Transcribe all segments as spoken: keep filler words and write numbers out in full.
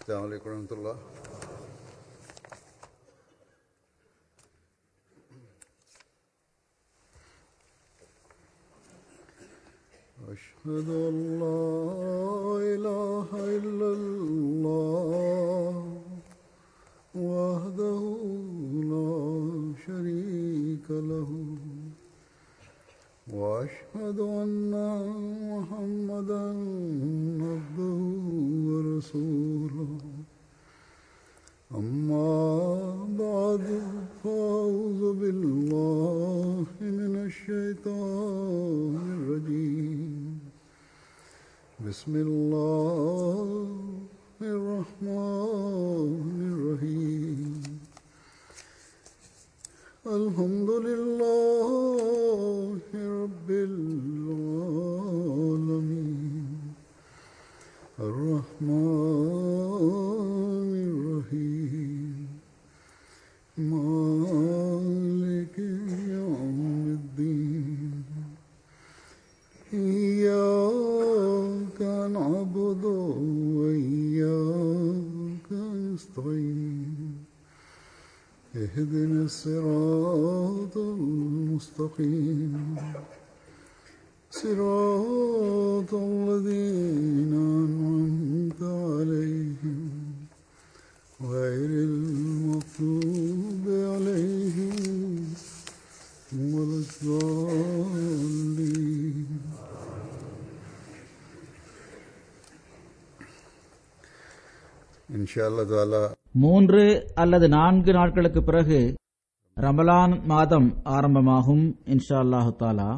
السلام عليكم ورحمة الله. أشهد أن لا إله إلا الله وحده لا شريك له وأشهد أن محمدا عبده ورسوله. أما بعد فأعوذ بالله من الشيطان الرجيم. بسم الله الرحمن الرحيم. الحمد لله رب العالمين الرحمن الرحيم مالك يوم الدين. إياك نعبد وإياك نستعين. اهدنا الصراط المستقيم صراط الذين أنعمت عليهم غير المغضوب عليهم ولا الضالين. இன்ஷா அல்லாஹ் தஆலா மூன்று அல்லது நான்கு நாட்களுக்கு பிறகு ரமலான் மாதம் ஆரம்பமாகும். இன்ஷா அல்லாஹு தாலா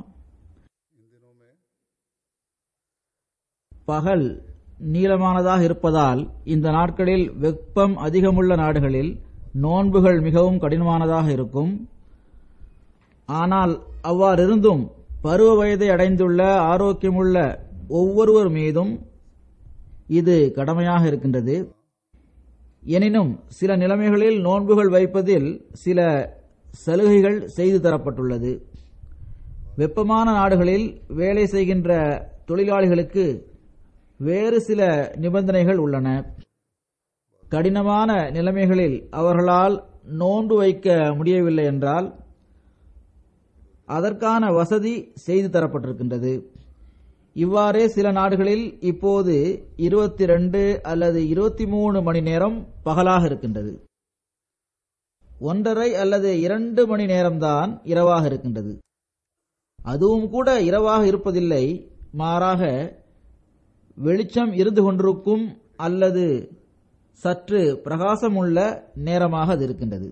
பகல் நீளமானதாக இருப்பதால் இந்த நாட்களில் வெப்பம் அதிகமுள்ள நாடுகளில் நோன்புகள் மிகவும் கடினமானதாக இருக்கும். ஆனால் அவ்வாறிருந்தும் பருவ வயதை அடைந்துள்ள ஆரோக்கியமுள்ள ஒவ்வொருவர் மீதும் இது கடமையாக இருக்கின்றது. எனினும் சில நிலைமைகளில் நோன்புகள் வைப்பதில் சில சலுகைகள் செய்து தரப்பட்டுள்ளது. வெப்பமான நாடுகளில் வேலை செய்கின்ற தொழிலாளிகளுக்கு வேறு சில நிபந்தனைகள் உள்ளன. கடினமான நிலைமைகளில் அவர்களால் நோன்பு வைக்க முடியவில்லை என்றால் அதற்கான வசதி செய்து தரப்பட்டிருக்கின்றது. இவ்வாறே சில நாடுகளில் இப்போது இருபத்தி ரெண்டு அல்லது இருபத்தி மூணு மணி நேரம் பகலாக இருக்கின்றது. ஒன்றரை அல்லது இரண்டு மணி நேரம்தான் இரவாக இருக்கின்றது. அதுவும் கூட இரவாக இருப்பதில்லை, மாறாக வெளிச்சம் இருந்து கொண்டிருக்கும் அல்லது சற்று பிரகாசமுள்ள நேரமாக அது இருக்கின்றது.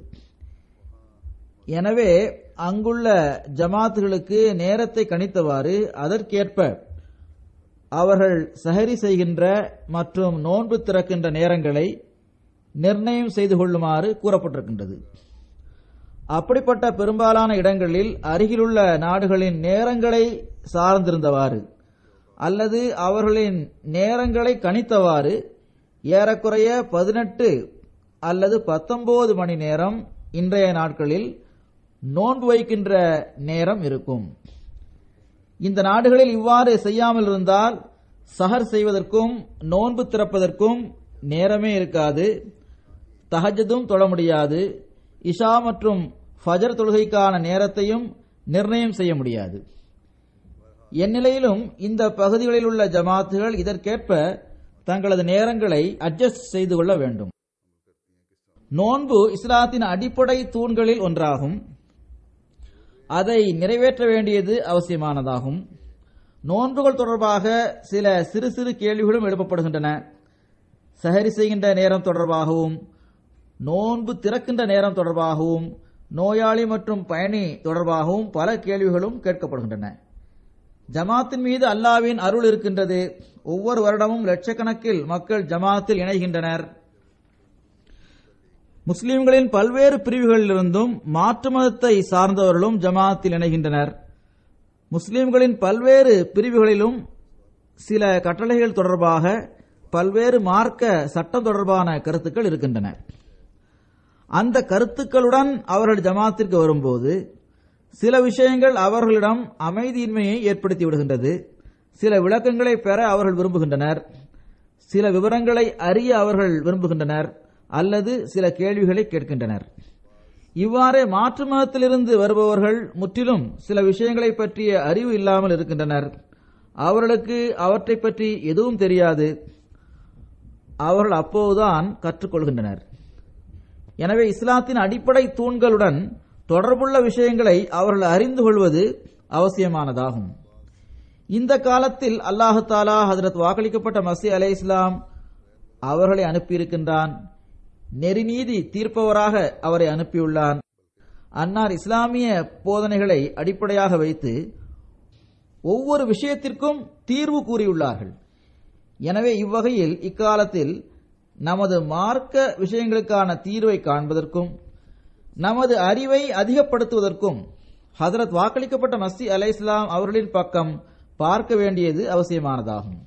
எனவே அங்குள்ள ஜமாத்துகளுக்கு நேரத்தை கணித்தவாறு அதற்கேற்ப அவர்கள் சஹரி செய்கின்ற மற்றும் நோன்பு திறக்கின்ற நேரங்களை நிர்ணயம் செய்து கொள்ளுமாறு கூறப்பட்டிருக்கின்றது. அப்படிப்பட்ட பெரும்பாலான இடங்களில் அருகிலுள்ள நாடுகளின் நேரங்களை சார்ந்திருந்தவாறு அல்லது அவர்களின் நேரங்களை கணித்தவாறு ஏறக்குறைய பதினெட்டு அல்லது பத்தொன்பது மணி நேரம் இன்றைய நாட்களில் நோன்பு வைக்கின்ற நேரம் இருக்கும். இந்த நாடுகளில் இவ்வாறு செய்யாமல் இருந்தால் சஹர் செய்வதற்கும் நோன்பு திறப்பதற்கும் நேரமே இருக்காது. தஹஜ்ஜுதும் தொழ முடியாது. இஷா மற்றும் ஃபஜர் தொழுகைக்கான நேரத்தையும் நிர்ணயம் செய்ய முடியாது. எந்நிலையிலும் இந்த பகுதிகளில் உள்ள ஜமாத்துகள் இதற்கேற்ப தங்களது நேரங்களை அட்ஜஸ்ட் செய்து கொள்ள வேண்டும். நோன்பு இஸ்லாத்தின் அடிப்படை தூண்களில் ஒன்றாகும். அதை நிறைவேற்ற வேண்டியது அவசியமானதாகும். நோன்புகள் தொடர்பாக சில சிறு சிறு கேள்விகளும் எழுப்பப்படுகின்றன. சஹரி செய்கின்ற நேரம் தொடர்பாகவும் நோன்பு திறக்கின்ற நேரம் தொடர்பாகவும் நோயாளி மற்றும் பயணி தொடர்பாகவும் பல கேள்விகளும் கேட்கப்படுகின்றன. ஜமாத்தின் மீது அல்லாஹ்வின் அருள் இருக்கின்றது. ஒவ்வொரு வருடமும் லட்சக்கணக்கில் மக்கள் ஜமாத்தில் இணைகின்றனர். முஸ்லிம்களின் பல்வேறு பிரிவுகளிலிருந்தும் மாற்று மதத்தை சார்ந்தவர்களும் ஜமாத்தில் இணைகின்றனர். முஸ்லிம்களின் பல்வேறு பிரிவுகளிலும் சில கட்டளைகள் தொடர்பாக பல்வேறு மார்க்க சட்டம் தொடர்பான கருத்துக்கள் இருக்கின்றன. அந்த கருத்துக்களுடன் அவர்கள் ஜமாத்திற்கு வரும்போது சில விஷயங்கள் அவர்களிடம் அமைதியின்மையை ஏற்படுத்தி விடுகின்றது. சில விளக்கங்களை பெற அவர்கள் விரும்புகின்றனர். சில விவரங்களை அறிய அவர்கள் விரும்புகின்றனர் அல்லது சில கேள்விகளை கேட்கின்றனர். இவ்வாறே மாற்று மதத்திலிருந்து வருபவர்கள் முற்றிலும் சில விஷயங்களை பற்றிய அறிவு இல்லாமல் இருக்கின்றனர். அவர்களுக்கு அவற்றை பற்றி எதுவும் தெரியாது. அவர்கள் அப்போதுதான் கற்றுக்கொள்கின்றனர். எனவே இஸ்லாத்தின் அடிப்படை தூண்களுடன் தொடர்புள்ள விஷயங்களை அவர்கள் அறிந்து கொள்வது அவசியமானதாகும். இந்த காலத்தில் அல்லாஹு தாலா ஹஜ்ரத் வாக்களிக்கப்பட்ட மஸீஹ் அலைஹிஸ்ஸலாம் அவர்களை அனுப்பியிருக்கின்றான். நெறிநீதி தீர்ப்பவராக அவரை அனுப்பியுள்ளான். அன்னார் இஸ்லாமிய போதனைகளை அடிப்படையாக வைத்து ஒவ்வொரு விஷயத்திற்கும் தீர்வு கூறியுள்ளார்கள். எனவே இவ்வகையில் இக்காலத்தில் நமது மார்க்க விஷயங்களுக்கான தீர்வை காண்பதற்கும் நமது அறிவை அதிகப்படுத்துவதற்கும் ஹஜ்ரத் வாக்களிக்கப்பட்ட மஸீஹ் அலைஹிஸ்ஸலாம் அவர்களின் பக்கம் பார்க்க வேண்டியது அவசியமானதாகும்.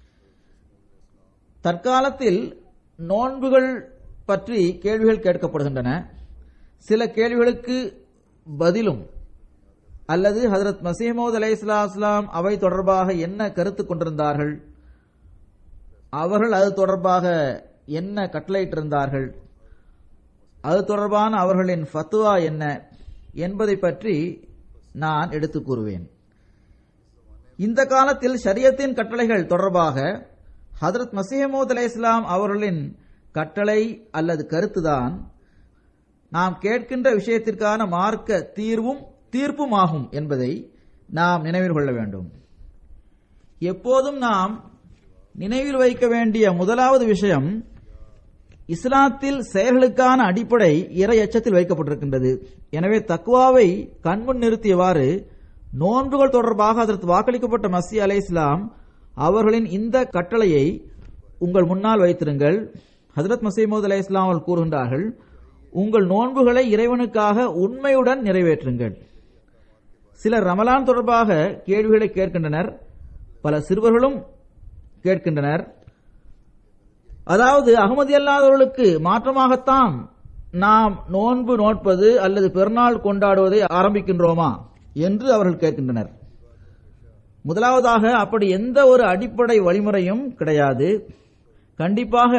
தற்காலத்தில் நோன்புகள் பற்றி கேள்விகள் கேட்கப்படுகின்றன. சில கேள்விகளுக்கு பதிலும் அல்லது ஹஜ்ரத் மஸீஹ் மவ்ஊத் அலைஹிஸ்ஸலாம் அவை தொடர்பாக என்ன கருத்து கொண்டிருந்தார்கள், அவர்கள் அது தொடர்பாக என்ன கட்டளையிட்டிருந்தார்கள், அது தொடர்பான அவர்களின் ஃபத்வா என்ன என்பதை பற்றி நான் எடுத்து கூறுவேன். இந்த காலத்தில் ஷரியத்தின் கட்டளைகள் தொடர்பாக ஹஜ்ரத் மஸீஹ் மவ்ஊத் அலைஹிஸ்ஸலாம் அவர்களின் கட்டளை அல்லது கருத்துதான் நாம் கேட்கின்ற விஷயத்திற்கான மார்க்க தீர்வும் தீர்ப்புமாகும் என்பதை நாம் நினைவில் கொள்ள வேண்டும். எப்போதும் நாம் நினைவில் வைக்க வேண்டிய முதலாவது விஷயம், இஸ்லாத்தில் செயல்களுக்கான அடிப்படை இறை அச்சத்தில் வைக்கப்பட்டிருக்கின்றது. எனவே தக்வாவை கண்முன் நிறுத்தியவாறு நோன்புகள் தொடர்பாக அதற்கு வாக்களிக்கப்பட்ட மஸீஹ் அலைஹிஸ்ஸலாம் அவர்களின் இந்த கட்டளையை உங்கள் முன்னால் வைத்திருங்கள். ஹஜ்ரத் மஸீஹ் மவ்ஊத் அலைஹிஸ்ஸலாம் அவர்கள் கூறுகின்றார்கள், உங்கள் நோன்புகளை இறைவனுக்காக உண்மையுடன் நிறைவேற்றுங்கள். சிலர் ரமலான் தொடர்பாக கேள்விகளை கேட்கின்றனர். பல சிறுவர்களும் கேட்கின்றனர். அதாவது அகமதி அல்லாதவர்களுக்கு மாற்றமாகத்தான் நாம் நோன்பு நோட்பது அல்லது பெருநாள் கொண்டாடுவதை ஆரம்பிக்கின்றோமா என்று அவர்கள் கேட்கின்றனர். முதலாவதாக அப்படி எந்த ஒரு அடிப்படை வழிமுறையும் கிடையாது. கண்டிப்பாக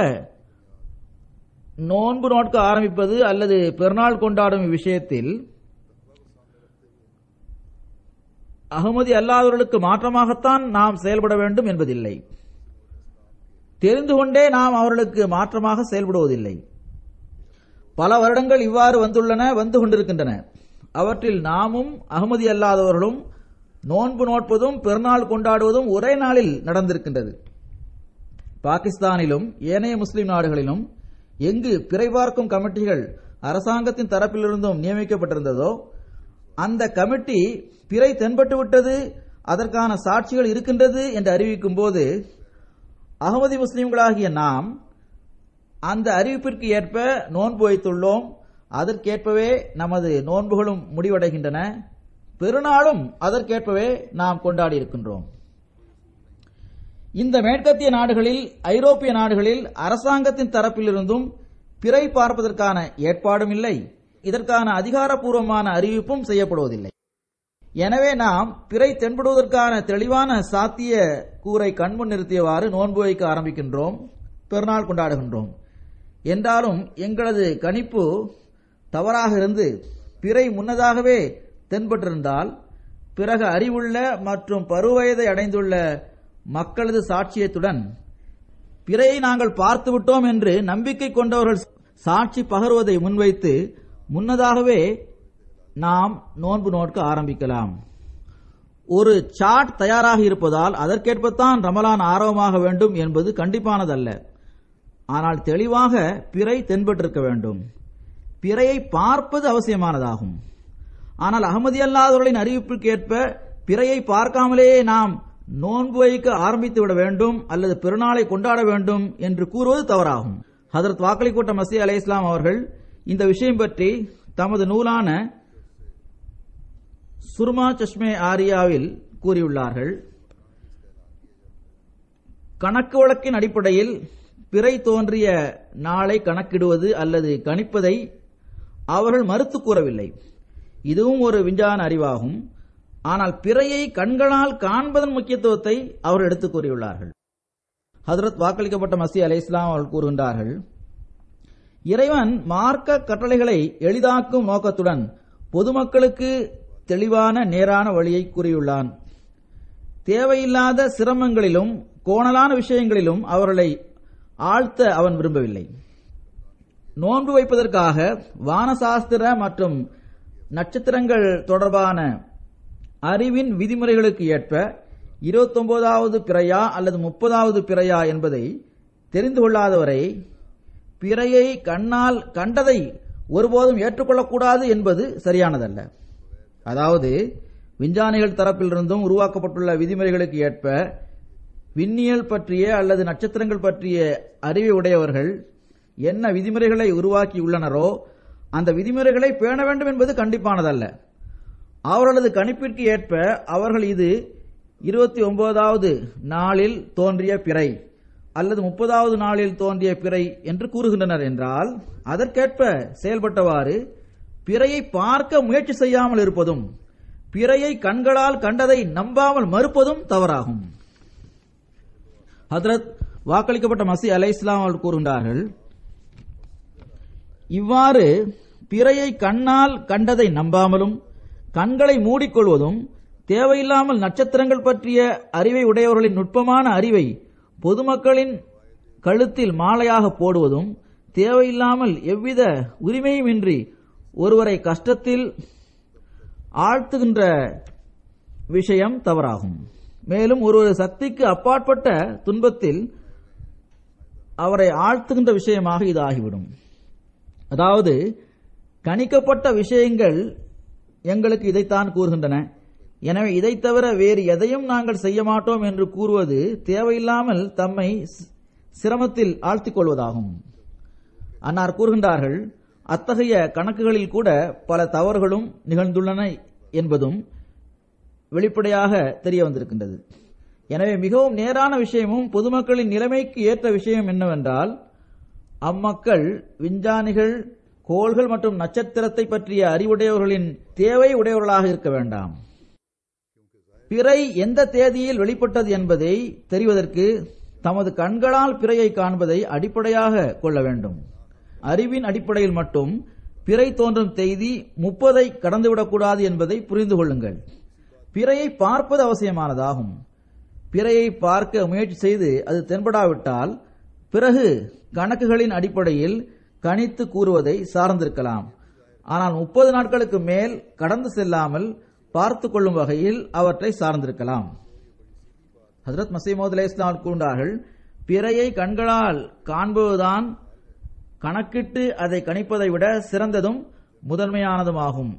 நோன்பு நோட்க ஆரம்பிப்பது அல்லது பெருநாள் கொண்டாடும் விஷயத்தில் அகமதி அல்லாதவர்களுக்கு மாற்றமாகத்தான் நாம் செயல்பட வேண்டும் என்பதில்லை. தெரிந்து கொண்டே நாம் அவர்களுக்கு மாற்றமாக செயல்படுவதில்லை. பல வருடங்கள் இவ்வாறு வந்துள்ளன, வந்து கொண்டிருக்கின்றன. அவற்றில் நாமும் அகமதி அல்லாதவர்களும் நோன்பு நோட்பதும் பெருநாள் கொண்டாடுவதும் ஒரே நாளில் நடந்திருக்கின்றது. பாகிஸ்தானிலும் ஏனைய முஸ்லிம் நாடுகளிலும் எங்கு பிறை பார்க்கும் கமிட்டிகள் அரசாங்கத்தின் தரப்பிலிருந்தும் நியமிக்கப்பட்டிருந்ததோ அந்த கமிட்டி பிறை தென்பட்டு விட்டது, அதற்கான சாட்சிகள் இருக்கின்றது என்று அறிவிக்கும் போது அகமதி முஸ்லிம்களாகிய நாம் அந்த அறிவிப்பிற்கு ஏற்ப நோன்பு வைத்துள்ளோம். அதற்கேற்பவே நமது நோன்புகளும் முடிவடைகின்றன. பெருநாளும் அதற்கேற்பவே நாம் கொண்டாடி இருக்கின்றோம். இந்த மேற்கத்திய நாடுகளில், ஐரோப்பிய நாடுகளில் அரசாங்கத்தின் தரப்பிலிருந்தும் பிறை பார்ப்பதற்கான ஏற்பாடும் இல்லை, இதற்கான அதிகாரப்பூர்வமான அறிவிப்பும் செய்யப்படுவதில்லை. எனவே நாம் பிறை தென்படுவதற்கான தெளிவான சாத்திய கூரை கண்முன் நிறுத்தியவாறு நோன்பு வைக்க ஆரம்பிக்கின்றோம், பெருநாள் கொண்டாடுகின்றோம். என்றாலும் எங்களது கணிப்பு தவறாக இருந்து பிறை முன்னதாகவே தென்பட்டிருந்தால் பிறகு அறிவுள்ள மற்றும் பருவவயதை அடைந்துள்ள மக்களது சாட்சியத்துடன் பிறையை நாங்கள் பார்த்துவிட்டோம் என்று நம்பிக்கை கொண்டவர்கள் சாட்சி பகர்வதை முன்வைத்து முன்னதாகவே நாம் நோன்பு நோட்க ஆரம்பிக்கலாம். ஒரு சார்ட் தயாராக இருப்பதால் அதற்கேற்பத்தான் ரமலான் ஆரம்பமாக வேண்டும் என்பது கண்டிப்பானதல்ல. ஆனால் தெளிவாக பிறை தென்பட்டிருக்க வேண்டும். பிறையை பார்ப்பது அவசியமானதாகும். ஆனால் அகமதி அல்லாதவர்களின் அறிவிப்புக்கு ஏற்ப பிறையை பார்க்காமலேயே நாம் நோன்பு வைக்க ஆரம்பித்து விட வேண்டும் அல்லது பெருநாளை கொண்டாட வேண்டும் என்று கூறுவது தவறாகும். ஹஜ்ரத் வாக்களிக்கப்பட்ட மஸீஹ் அலைஹிஸ்ஸலாம் அவர்கள் இந்த விஷயம் பற்றி தமது நூலான சுர்மா சஷ்மே ஆரியாவில் கூறியுள்ளார்கள். கணக்கு வழக்கின் அடிப்படையில் பிறை தோன்றிய நாளை கணக்கிடுவது அல்லது கணிப்பதை அவர்கள் மறுத்து கூறவில்லை. இதுவும் ஒரு விஞ்ஞான அறிவாகும். ஆனால் பிறையை கண்களால் காண்பதன் முக்கியத்துவத்தை அவர்கள் எடுத்துக் கூறியுள்ளார்கள். ஹஜ்ரத் வாக்களிக்கப்பட்ட மஸீஹ் அலைஹிஸ்ஸலாம் அவர்கள் கூறுகின்றார்கள், இறைவன் மார்க்க கட்டளைகளை எளிதாக்கும் நோக்கத்துடன் பொதுமக்களுக்கு தெளிவான நேரான வழியை கூறியுள்ளான். தேவையில்லாத சிரமங்களிலும் கோணலான விஷயங்களிலும் அவர்களை ஆழ்த்த அவன் விரும்பவில்லை. நோன்பு வைப்பதற்காக வானசாஸ்திர மற்றும் நட்சத்திரங்கள் தொடர்பான அறிவின் விதிமுறைகளுக்கு ஏற்ப இருபத்தி ஒன்பதாவது பிறையா அல்லது முப்பதாவது பிறையா என்பதை தெரிந்து கொள்ளாதவரை பிறையை கண்ணால் கண்டதை ஒருபோதும் ஏற்றுக்கொள்ளக்கூடாது என்பது சரியானதல்ல. அதாவது விஞ்ஞானிகள் தரப்பிலிருந்தும் உருவாக்கப்பட்டுள்ள விதிமுறைகளுக்கு ஏற்ப விண்ணியல் பற்றிய அல்லது நட்சத்திரங்கள் பற்றிய அறிவை உடையவர்கள் என்ன விதிமுறைகளை உருவாக்கியுள்ளனரோ அந்த விதிமுறைகளை பேண வேண்டும் என்பது கண்டிப்பானதல்ல. அவர்களது கணிப்பிற்கு ஏற்ப அவர்கள் இது இருபத்தி ஒன்பதாவது நாளில் தோன்றிய பிறை அல்லது முப்பதாவது நாளில் தோன்றிய பிறை என்று கூறுகின்றனர் என்றால் அதற்கேற்ப செயல்பட்டவாறு பிறையை பார்க்க முயற்சி செய்யாமல் இருப்பதும் பிறையை கண்களால் கண்டதை நம்பாமல் மறுப்பதும் தவறாகும். ஹஜ்ரத் வாக்களிக்கப்பட்ட மஸீஹ் அலைஹிஸ்ஸலாம் அவர்கள் கூறுகின்றார்கள், இவ்வாறு பிறையை கண்ணால் கண்டதை நம்பாமலும் கண்களை மூடிக்கொள்வதும் தேவையில்லாமல் நட்சத்திரங்கள் பற்றிய அறிவை உடையவர்களின் நுட்பமான அறிவை பொதுமக்களின் கழுத்தில் மாலையாக போடுவதும் தேவையில்லாமல் எவ்வித உரிமையுமின்றி ஒருவரை கஷ்டத்தில் ஆழ்த்துகின்ற விஷயம் தவறாகும். மேலும் ஒரு சக்திக்கு அப்பாற்பட்ட துன்பத்தில் அவரை ஆழ்த்துகின்ற விஷயமாக இது ஆகிவிடும். அதாவது கணிக்கப்பட்ட விஷயங்கள் எங்களுக்கு இதைத்தான் கூறுகின்றன, எனவே இதை தவிர வேறு எதையும் நாங்கள் செய்ய மாட்டோம் என்று கூறுவது தேவையில்லாமல் தம்மை சிரமத்தில் ஆழ்த்திக் கொள்வதாகும். அன்னார் கூறுகின்றார்கள், அத்தகைய கணக்குகளில் கூட பல தவறுகளும் நிகழ்ந்துள்ளன என்பதும் வெளிப்படையாக தெரிய வந்திருக்கின்றது. எனவே மிகவும் நேரான விஷயமும் பொதுமக்களின் நிலைமைக்கு ஏற்ற விஷயம் என்னவென்றால் அம்மக்கள் விஞ்ஞானிகள் கோள்கள் மற்றும் நட்சத்திரத்தை பற்றிய அறிவுடையவர்களின் தேவை உடையவர்களாக இருக்க வேண்டாம். பிறை எந்த தேதியில் வெளிப்பட்டது என்பதை தெரிவதற்கு தமது கண்களால் பிறையை காண்பதை அடிப்படையாக கொள்ள வேண்டும். அறிவின் அடிப்படையில் மட்டும் பிறை தோன்றும் தேதி முப்பதை கடந்துவிடக்கூடாது என்பதை புரிந்து கொள்ளுங்கள். பிறையை பார்ப்பது அவசியமானதாகும். பிறையை பார்க்க முயற்சி செய்து அது தென்படாவிட்டால் பிறகு கணக்குகளின் அடிப்படையில் கணித்து கூறுவதை சார்ந்திருக்கலாம். ஆனால் முப்பது நாட்களுக்கு மேல் கடந்து செல்லாமல் பார்த்து கொள்ளும் வகையில் அவற்றை சார்ந்திருக்கலாம். ஹஜ்ரத் மஸீஹ் மவ்ஊத் அலைஹிஸ்ஸலாம் கூறினார்கள், பிறையை கண்களால் காண்பதுதான் கணக்கிட்டு அதை கணிப்பதை விட சிறந்ததும் முதன்மையானதுமாகும்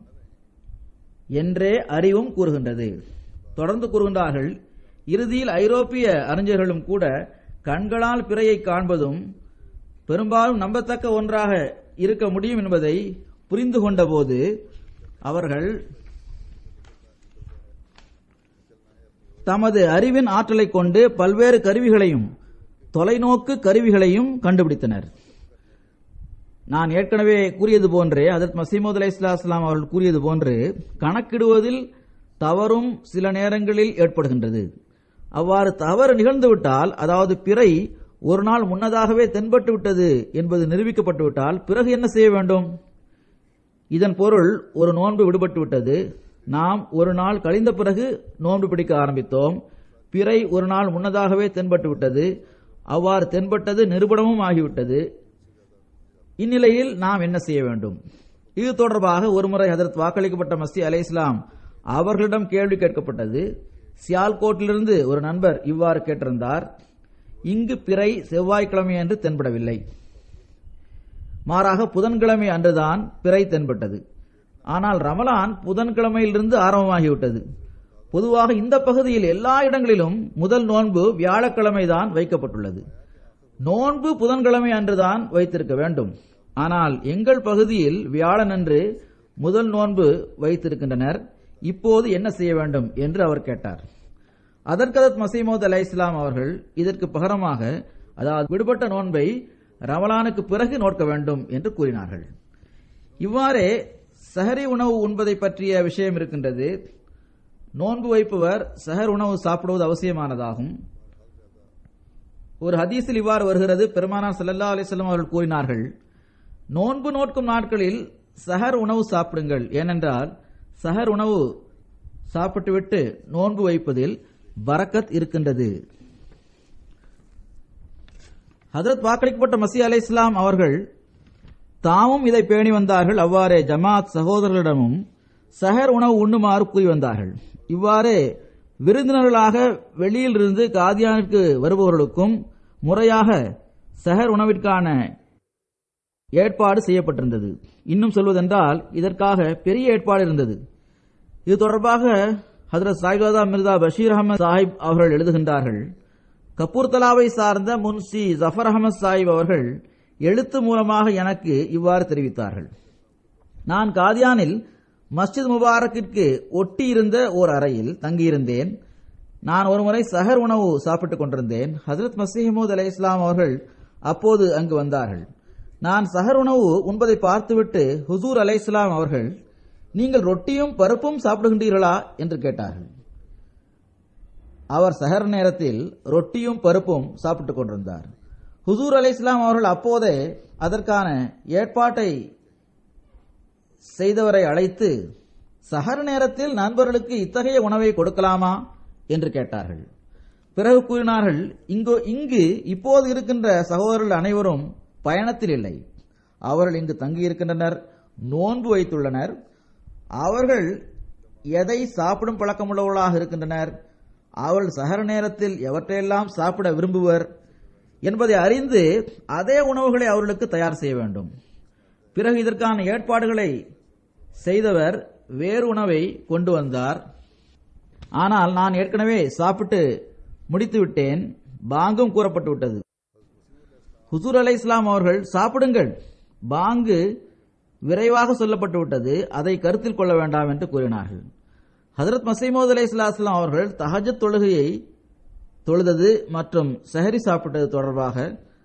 என்றே அறிவும் கூறுகின்றது. தொடர்ந்து கூறுகின்றார்கள், இறுதியில் ஐரோப்பிய அறிஞர்களும் கூட கண்களால் பிறையை காண்பதும் பெரும்பாலும் நம்பத்தக்க ஒன்றாக இருக்க முடியும் என்பதை புரிந்து கொண்ட போது அவர்கள் தமது அறிவின் ஆற்றலை கொண்டு பல்வேறு கருவிகளையும் தொலைநோக்கு கருவிகளையும் கண்டுபிடித்தனர். நான் ஏற்கனவே கூறியது போன்றே ஹஜ்ரத் மஸீஹ் மவ்ஊத் அலைஹிஸ்ஸலாம் அவர்கள் கூறியது போன்று கணக்கிடுவதில் தவறும் சில நேரங்களில் ஏற்படுகின்றது. அவ்வாறு தவறு நிகழ்ந்துவிட்டால், அதாவது பிறை ஒரு நாள் முன்னதாகவே தென்பட்டு விட்டது என்பது நிரூபிக்கப்பட்டு விட்டால் பிறகு என்ன செய்ய வேண்டும்? இதன் பொருள் ஒரு நோன்பு விடுபட்டு விட்டது, நாம் ஒரு நாள் கழிந்த பிறகு நோன்பு பிடிக்க ஆரம்பித்தோம், பிறை ஒரு நாள் முன்னதாகவே தென்பட்டு விட்டது, அவ்வாறு தென்பட்டது நிரூபணமும் ஆகிவிட்டது. இந்நிலையில் நாம் என்ன செய்ய வேண்டும்? இது தொடர்பாக ஒருமுறை ஹஜ்ரத் வாக்களிக்கப்பட்ட மஸீஹ் அலைஹிஸ்ஸலாம் அவர்களிடம் கேள்வி கேட்கப்பட்டது. சியால்கோட்டிலிருந்து ஒரு நண்பர் இவ்வாறு கேட்டிருந்தார், இங்கு பிறை செவ்வாய்க்கிழமை என்று தென்படவில்லை, மாறாக புதன்கிழமை அன்றுதான் பிறை தென்பட்டது. ஆனால் ரமலான் புதன்கிழமையிலிருந்து ஆரம்பமாகிவிட்டது. பொதுவாக இந்த பகுதியில் எல்லா இடங்களிலும் முதல் நோன்பு வியாழக்கிழமைதான் வைக்கப்பட்டுள்ளது. நோன்பு புதன்கிழமை அன்றுதான் வைத்திருக்க வேண்டும். ஆனால் எங்கள் பகுதியில் வியாழன் அன்று முதல் நோன்பு வைத்திருக்கின்றனர், இப்போது என்ன செய்ய வேண்டும் என்று அவர் கேட்டார். அதற்கு ஹஜ்ரத் மஸீஹ் மவ்ஊத் அலைஹிஸ்ஸலாம் அவர்கள் இதற்கு பகரமாக, அதாவது விடுபட்ட நோன்பை ரமலானுக்கு பிறகு நோக்க வேண்டும் என்று கூறினார்கள். இவ்வாறே சஹரி உணவு உண்பதை பற்றிய விஷயம் இருக்கின்றது. நோன்பு வைப்பவர் சஹர் உணவு சாப்பிடுவது அவசியமானதாகும். ஒரு ஹதீஸில் இவ்வாறு வருகிறது, பெருமானார் ஸல்லல்லாஹு அலைஹி வஸல்லம் அவர்கள் கூறினார்கள், நோன்பு நோட்கும் நாட்களில் சஹர் உணவு சாப்பிடுங்கள். ஏனென்றால் சஹர் உணவு சாப்பிட்டுவிட்டு நோன்பு வைப்பதில் பரக்கத் இருக்கின்றது. ஹஜ்ரத் வாக்களிக்கப்பட்ட மஸீஹ் அலைஹிஸ்ஸலாம் அவர்கள் தாமும் இதை பேணி வந்தார்கள். அவ்வாறே ஜமாத் சகோதரர்களிடமும் சஹர் உணவு உண்ணுமாறு கூறி வந்தார்கள். இவ்வாறு விருந்தினர்களாக வெளியிலிருந்து காதியானிற்கு வருபவர்களுக்கும் முறையாக சஹர் உணவிற்கான ஏற்பாடு செய்யப்பட்டிருந்தது. இன்னும் சொல்வதென்றால் இதற்காக பெரிய ஏற்பாடு இருந்தது. இது தொடர்பாக ஹஜ்ரத் சாயிபாதா மிர்சா பஷீர் அஹமது சாஹிப் அவர்கள் எழுதுகின்றார்கள், கபூர்தலாவை சார்ந்த முன்சி ஜஃபர் அஹமது சாஹிப் அவர்கள் எழுத்து மூலமாக எனக்கு இவ்வாறு தெரிவித்தார்கள். நான் காதியானில் மஸ்ஜித் முபாரக்கிற்கு ஒட்டியிருந்த ஓர் அறையில் தங்கியிருந்தேன். நான் ஒருமுறை சஹர் உணவு சாப்பிட்டுக் கொண்டிருந்தேன். ஹஜ்ரத் மஸீஹ் மவ்ஊத் அலைஹிஸ்ஸலாம் அவர்கள் அப்போது அங்கு வந்தார்கள். நான் சஹர் உணவு உண்பதை பார்த்துவிட்டு ஹுசூர் அலைஹிஸ்ஸலாம் அவர்கள், நீங்கள் ரொட்டியும் பருப்பும் சாப்பிடுகின்றீர்களா என்று கேட்டார்கள். அவர் சஹர் நேரத்தில் ரொட்டியும் பருப்பும் சாப்பிட்டுக் கொண்டிருந்தார். ஹுசூர் அலைஹிஸ்ஸலாம் அவர்கள் அப்போதே அதற்கான ஏற்பாட்டை செய்தவரை அழைத்து, சஹர் நேரத்தில் நண்பர்களுக்கு இத்தகைய உணவை கொடுக்கலாமா என்று கேட்டார்கள். பிறகு கூறினார்கள், இங்கு இங்கு இப்போது இருக்கின்ற சகோதரர்கள் அனைவரும் பயணத்தில் இல்லை. அவர்கள் இங்கு தங்கியிருக்கின்றனர், நோன்பு வைத்துள்ளனர். அவர்கள் எதை சாப்பிடும் பழக்கமுள்ளவர்களாக இருக்கின்றனர், அவர்கள் சஹர் நேரத்தில் எவற்றையெல்லாம் சாப்பிட விரும்புவர் என்பதை அறிந்து அதே உணவுகளை அவர்களுக்கு தயார் செய்ய வேண்டும். பிறகு இதற்கான ஏற்பாடுகளை செய்தவர் வேறு உணவை கொண்டு வந்தார். ஆனால் நான் ஏற்கனவே சாப்பிட்டு முடித்து விட்டேன், பாங்கும் கூறப்பட்டு விட்டது. ஹுசூர் அலைஹிஸ்ஸலாம் அவர்கள், சாப்பிடுங்கள், பாங்கு விரைவாக சொல்லப்பட்டு விட்டது, அதை கருத்தில் கொள்ள வேண்டாம் என்று கூறினார்கள். ஹஜ்ரத் மஸீஹ் மவ்ஊத் அலைஹிஸ்ஸலாம் அவர்கள் தஹஜ்ஜுத் தொழுகையை தொழுதது மற்றும் சஹரி சாப்பிட்டது தொடர்பாக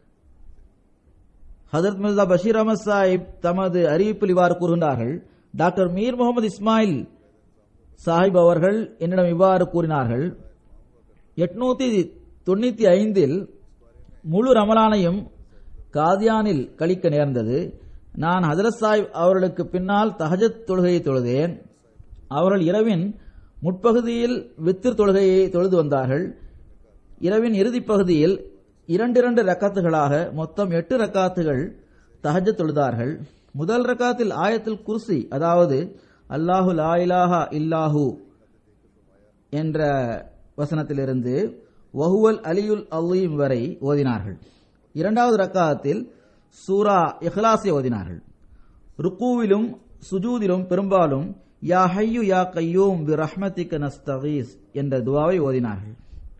ஹஜ்ரத் மிர்சா பஷீர் அஹமது சாஹிப் தமது அறிவிப்பில் இவ்வாறு கூறுகின்றார்கள், டாக்டர் மீர் முகமது இஸ்மாயில் சாஹிப் அவர்கள் என்னிடம் இவ்வாறு கூறினார்கள், எட்நூத்தி தொண்ணூத்தி ஐந்தில் முழு ரமலானையும் காதியானில் கழிக்க நேர்ந்தது. நான் ஹஜ்ரத் சாஹிப் அவர்களுக்கு பின்னால் தஹஜ்ஜுத் தொழுகையை தொழுதேன். அவர்கள் இரவின் முற்பகுதியில் வித்திர் தொழுகையை தொழுது வந்தார்கள். இரவின் இறுதிப் பகுதியில் இரண்டிரண்டு ரக்காத்துகளாக மொத்தம் எட்டு ரக்காத்துகள் தஹஜ்ஜுத் தொழுதார்கள். முதல் ரக்காத்தில் ஆயத்துல் குர்சி, அதாவது அல்லாஹு லா இலாஹா இல்லாஹு என்ற வசனத்திலிருந்து வஹுவல் அலியுல் அலீம் வரை ஓதினார்கள். இரண்டாவது ரக்காத்தில் சூரா இஹ்லாஸை ஓதினார்கள். ருக்கூவிலும் சுஜூதிலும் பெரும்பாலும் யா ஹய்யு யா கய்யூம் பி ரஹ்மதிக நஸ்தகீஸ் என்ற துஆவை ஓதினார்கள்.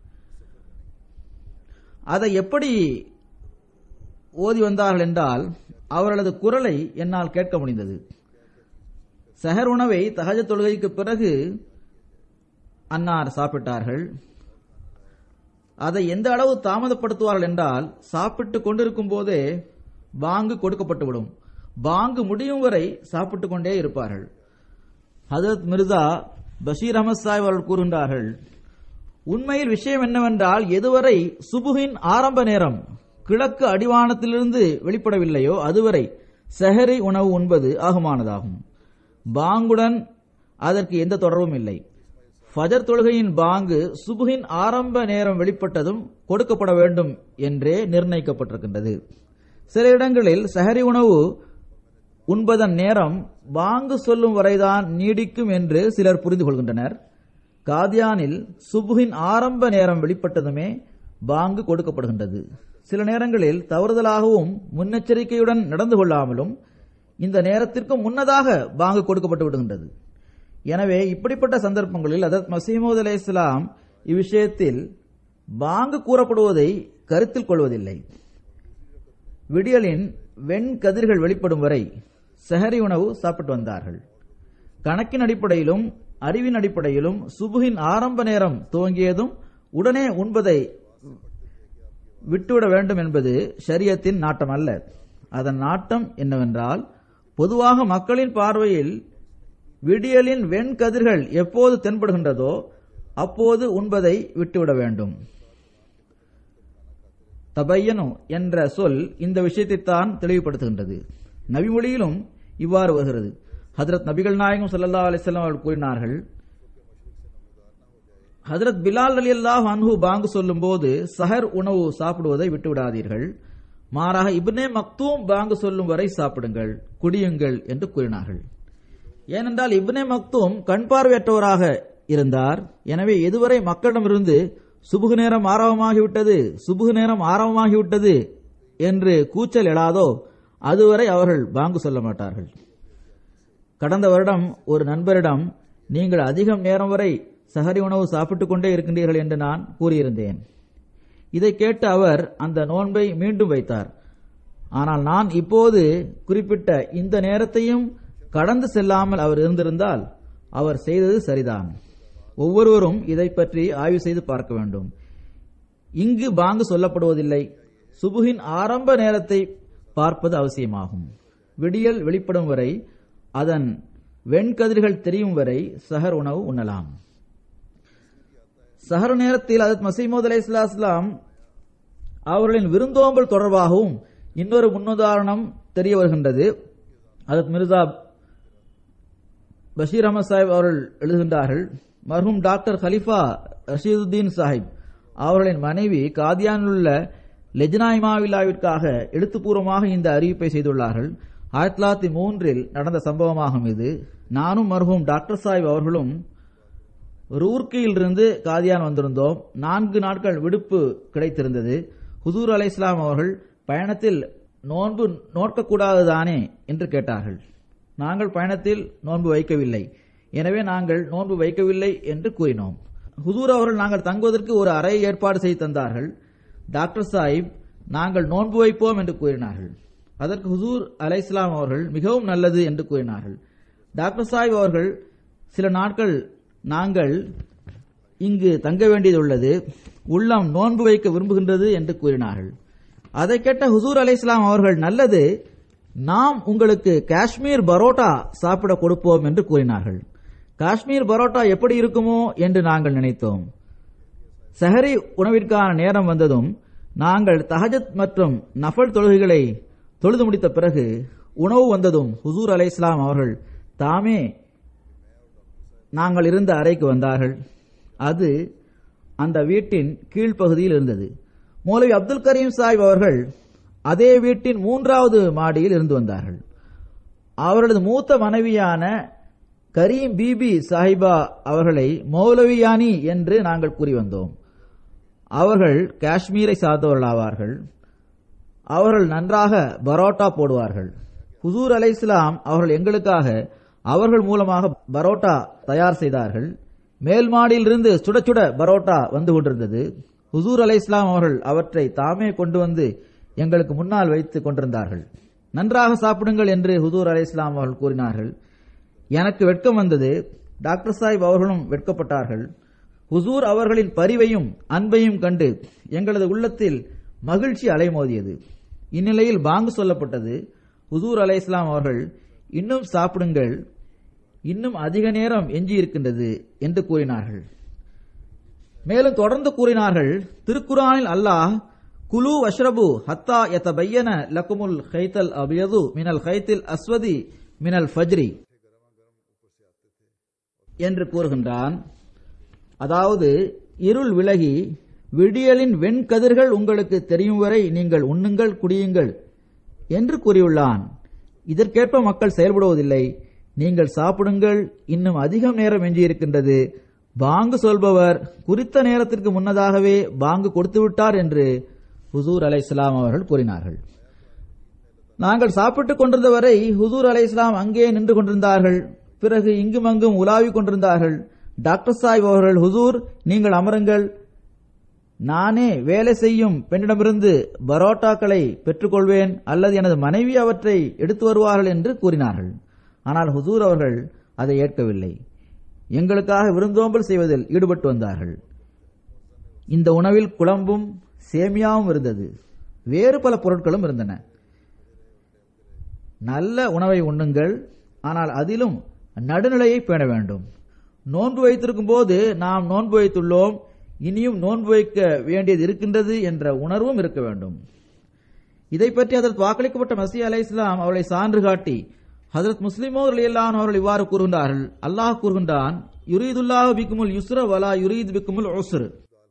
அதை எப்படி ஓதி வந்தார்கள் என்றால் அவர்களது குரலை என்னால் கேட்க முடிந்தது. சஹர் உணவை தஹஜ்ஜுத் தொழுகைக்கு பிறகு அன்னார் சாப்பிட்டார்கள். அதை எந்த அளவு தாமதப்படுத்துவார்கள் என்றால் சாப்பிட்டுக் கொண்டிருக்கும் போதே பாங்கு கொடுக்கப்பட்டுவிடும். பாங்கு முடியும் வரை சாப்பிட்டுக் கொண்டே இருப்பார்கள். ஹஜ்ரத் மிர்சா பஷீர் அஹமது சாஹிப் அவர்கள் கூறுகின்றார்கள், உண்மையில் விஷயம் என்னவென்றால் எதுவரை சுபுகின் ஆரம்ப நேரம் கிழக்கு அடிவானத்திலிருந்து வெளிப்படவில்லையோ அதுவரை சஹரி உணவு உண்பது ஆகுமானதாகும். பாங்குடன் அதற்கு எந்த தொடர்பும் இல்லை. ஃபஜர் தொழுகையின் பாங்கு சுபுகின் ஆரம்ப நேரம் வெளிப்பட்டதும் கொடுக்கப்பட வேண்டும் என்றே நிர்ணயிக்கப்பட்டிருக்கின்றது. சில இடங்களில் சஹரி உணவு உண்பதன் நேரம் பாங்கு சொல்லும் வரைதான் நீடிக்கும் என்று சிலர் புரிந்து கொள்கின்றனர். காதியானில் சுபுகின் ஆரம்ப நேரம் வெளிப்பட்டதுமே பாங்கு கொடுக்கப்படுகின்றது. சில நேரங்களில் தவறுதலாகவும் முன்னெச்சரிக்கையுடன் நடந்து கொள்ளாமலும் இந்த நேரத்திற்கு முன்னதாக பாங்கு கொடுக்கப்பட்டு விடுகின்றது. எனவே இப்படிப்பட்ட சந்தர்ப்பங்களில் ஹஜ்ரத் மஸீஹ் மவ்ஊத் அலைஹிஸ்ஸலாம் இவ்விஷயத்தில் பாங்கு கூறப்படுவதை கருத்தில் கொள்வதில்லை. விடியலின் வெண் கதிர்கள் வெளிப்படும் வரை சஹரி உணவு சாப்பிட்டு வந்தார்கள். கணக்கின் அடிப்படையிலும் அறிவின் அடிப்படையிலும் சுபுகின் ஆரம்ப நேரம் துவங்கியதும் உடனே உண்பதை விட்டுவிட வேண்டும் என்பது ஷரியத்தின் நாட்டம் அல்ல. அதன் நாட்டம் என்னவென்றால், பொதுவாக மக்களின் பார்வையில் விடியலின் வெண்கதிர்கள் எப்போது தென்படுகின்றதோ அப்போது உண்பதை விட்டுவிட வேண்டும். தபையனு என்ற சொல் இந்த விஷயத்தைத்தான் தெளிவுபடுத்துகின்றது. நபிமொழியிலும் இவ்வாறு வருகிறது. ஹஜ்ரத் நபிகள் நாயகம் ஸல்லல்லாஹு அலைஹி வஸல்லம் அவர்கள் கூறினார்கள், ஹஜ்ரத் பிலால் ரலியல்லாஹு அன்ஹு பாங்கு சொல்லும் போது சஹர் உணவு சாப்பிடுவதை விட்டுவிடாதீர்கள், மாறாக இப்னே மக்தூம் பாங்கு சொல்லும் வரை சாப்பிடுங்கள், குடியுங்கள் என்று கூறினார்கள். ஏனென்றால் இப்னே மக்தூம் கண் பார்வையற்றவராக இருந்தார். எனவே எதுவரை மக்களிடமிருந்து சுபுகு நேரம் ஆரம்பமாகிவிட்டது சுபுகு நேரம் ஆரம்பமாகிவிட்டது என்று கூச்சல் எழாதோ அதுவரை அவர்கள் பாங்கு சொல்ல மாட்டார்கள். கடந்த வருடம் ஒரு நண்பரிடம், நீங்கள் அதிகம் நேரம் வரை சஹரி உணவு சாப்பிட்டுக் கொண்டே இருக்கின்றீர்கள் என்று நான் கூறியிருந்தேன். இதை கேட்டு அவர் அந்த நோன்பை மீண்டும் வைத்தார். ஆனால் நான் இப்போது குறிப்பிட்ட இந்த நேரத்தையும் கடந்து செல்லாமல் அவர் இருந்திருந்தால் அவர் செய்தது சரிதான். ஒவ்வொருவரும் இதை பற்றி ஆய்வு செய்து பார்க்க வேண்டும். இங்கு பாங்கு சொல்லப்படுவதில்லை. சுபுகின் ஆரம்ப நேரத்தை பார்ப்பது அவசியமாகும். விடியல் வெளிப்படும் வரை, அதன் வெண்கதிர்கள் தெரியும் வரை சஹர் உணவு உண்ணலாம். சஹர் நேரத்தில் ஹஜ்ரத் மஸீஹ் மவ்ஊத் அலைஹிஸ்ஸலாம் அவர்களின் விருந்தோம்பல் தொடர்பாகவும் இன்னொரு முன்னுதாரணம் தெரிய வருகின்றது. ஹஜ்ரத் மிர்சா பஷீர் அஹமத் சாஹிப் அவர்கள் எழுதுகின்றார்கள், மர்ஹூம் டாக்டர் கலிஃபா ரஷீதுத்தீன் சாஹிப் அவர்களின் மனைவி காதியானில் உள்ள லெஜ்னா இமாவில்லாவிற்காக எழுத்துப்பூர்வமாக இந்த அறிவிப்பை செய்துள்ளார்கள். ஆயிரத்தி தொள்ளாயிரத்தி மூன்றில் நடந்த சம்பவமாகும் இது. நானும் மர்ஹூம் டாக்டர் சாஹிப் அவர்களும் ரூர்க்கியிலிருந்து காதியான் வந்திருந்தோம். நான்கு நாட்கள் விடுப்பு கிடைத்திருந்தது. ஹுசூர் அலைஹிஸ்ஸலாம் அவர்கள் பயணத்தில் நோன்பு நோக்கக்கூடாதுதானே என்று கேட்டார்கள். நாங்கள் பயணத்தில் நோன்பு வைக்கவில்லை, எனவே நாங்கள் நோன்பு வைக்கவில்லை என்று கூறினோம். ஹுசூர் அவர்கள் நாங்கள் தங்குவதற்கு ஒரு அறை ஏற்பாடு செய்து தந்தார்கள். டாக்டர் சாஹிப் நாங்கள் நோன்பு வைப்போம் என்று கூறினார்கள். அதற்கு ஹுசூர் அலைஹிஸ்ஸலாம் அவர்கள் மிகவும் நல்லது என்று கூறினார்கள். டாக்டர் சாஹிப் அவர்கள் சில நாட்கள் நாங்கள் இங்கு தங்க வேண்டியதுள்ளது, உள்ளம் நோன்பு வைக்க விரும்புகின்றது என்று கூறினார்கள். அதை கேட்ட ஹுசூர் அலைஹிஸ்ஸலாம் அவர்கள், நல்லது, நாம் உங்களுக்கு காஷ்மீர் பரோட்டா சாப்பிட கொடுப்போம் என்று கூறினார்கள். காஷ்மீர் பரோட்டா எப்படி இருக்குமோ என்று நாங்கள் நினைத்தோம். சஹரி உணவிற்கான நேரம் வந்ததும் நாங்கள் தஹஜத் மற்றும் நஃபல் தொழுகைகளை தொழுது முடித்த பிறகு உணவு வந்ததும் ஹுசூர் அலைஹிஸ்ஸலாம் அவர்கள் தாமே நாங்கள் இருந்த அறைக்கு வந்தார்கள். அது அந்த வீட்டின் கீழ்ப்பகுதியில் இருந்தது. மௌலவி அப்துல் கரீம் சாஹிப் அவர்கள் அதே வீட்டின் மூன்றாவது மாடியில் இருந்து வந்தார்கள். அவர்களது மூத்த மனைவியான கரீம் பிபி சாஹிபா அவர்களை மௌலவியானி என்று நாங்கள் கூறி வந்தோம். அவர்கள் காஷ்மீரை சார்ந்தவர்களாவார்கள். அவர்கள் நன்றாக பரோட்டா போடுவார்கள். ஹுசூர் அலைஹிஸ்ஸலாம் அவர்கள் எங்களுக்காக அவர்கள் மூலமாக பரோட்டா தயார் செய்தார்கள். மேல் மாடியிலிருந்து சுட சுட பரோட்டா வந்து கொண்டிருந்தது. ஹுசூர் அலைஹிஸ்ஸலாம் அவர்கள் அவற்றை தாமே கொண்டு வந்து எங்களுக்கு முன்னால் வைத்துக் கொண்டிருந்தார்கள். நன்றாக சாப்பிடுங்கள் என்று ஹுசூர் அலைஹிஸ்ஸலாம் அவர்கள் கூறினார்கள். எனக்கு வெட்கம் வந்தது. டாக்டர் சாஹிப் அவர்களும் வெட்கப்பட்டார்கள். ஹுசூர் அவர்களின் பரிவையும் அன்பையும் கண்டு எங்களது உள்ளத்தில் மகிழ்ச்சி அலைமோதியது. இந்நிலையில் பாங்கு சொல்லப்பட்டது. ஹுசூர் அலைஹிஸ்ஸலாம் அவர்கள், இன்னும் சாப்பிடுங்கள், இன்னும் அதிக நேரம் எஞ்சியிருக்கின்றது என்று கூறினார்கள். மேலும் தொடர்ந்து கூறினார்கள், திருக்குரானில் அல்லாஹ் குலு வஷ்ரபு ஹத்தா யதபையன லகுமுல் கைத்தல் அபியது மினல் கைத்தில் அஸ்வதி மினல் ஃபஜ்ரி என்று கூறுகின்றான். அதாவது, இருள் விலகி விடியலின் வெண்கதிர்கள் உங்களுக்கு தெரியும் வரை நீங்கள் உண்ணுங்கள், குடியுங்கள் என்று கூறியுள்ளான். இதற்கேற்ப மக்கள் செயல்படுவதில்லை. நீங்கள் சாப்பிடுங்கள், இன்னும் அதிகம் நேரம் எஞ்சியிருக்கின்றது. பாங்கு சொல்பவர் குறித்த நேரத்திற்கு முன்னதாகவே பாங்கு கொடுத்துவிட்டார் என்று ஹுசூர் அலைஹிஸ்ஸலாம் அவர்கள் கூறினார்கள். நாங்கள் சாப்பிட்டுக் கொண்டிருந்த வரை ஹுசூர் அலைஹிஸ்ஸலாம் அங்கே நின்று கொண்டிருந்தார்கள். பிறகு இங்கும் அங்கும் உலாவிக் கொண்டிருந்தார்கள். டாக்டர் சாஹிப் அவர்கள், ஹுசூர் நீங்கள் அமருங்கள், நானே வேலை செய்யும் பெண்ணிடமிருந்து பரோட்டாக்களை பெற்றுக்கொள்வேன், அல்லது எனது மனைவி அவற்றை எடுத்து வருவார்கள் என்று கூறினார்கள். ஆனால் ஹுசூர் அவர்கள் அதை ஏற்கவில்லை. எங்களுக்காக விருந்தோம்பல் செய்வதில் ஈடுபட்டு வந்தார்கள். இந்த உணவில் குழம்பும் சேமியாவும் இருந்தது. வேறு பல பொருட்களும் இருந்தன. நல்ல உணவை உண்ணுங்கள், ஆனால் அதிலும் நடுநிலையை பேண வேண்டும். நோன்பு வைத்திருக்கும் போது நாம் நோன்பு வைத்துள்ளோம், இனியும் நோன்பு வைக்க வேண்டியது இருக்கின்றது என்ற உணர்வும் இருக்க வேண்டும். இதை பற்றி அதற்கு வாக்களிக்கப்பட்ட மசீஹ் அலைஹிஸ்ஸலாம் அவர்களை சான்று காட்டி ஹஜ்ரத் முஸ்லிமோத் ரலியல்லாஹு அன்ஹு அவர்கள் இவ்வாறு கூறுகின்றார்கள், அல்லாஹ் கூறுகின்றான், யுரீதுல்லாஹு பிக்குமுல் யுஸ்ர வலா யுரீது பிக்குமுல் உஸ்ர்.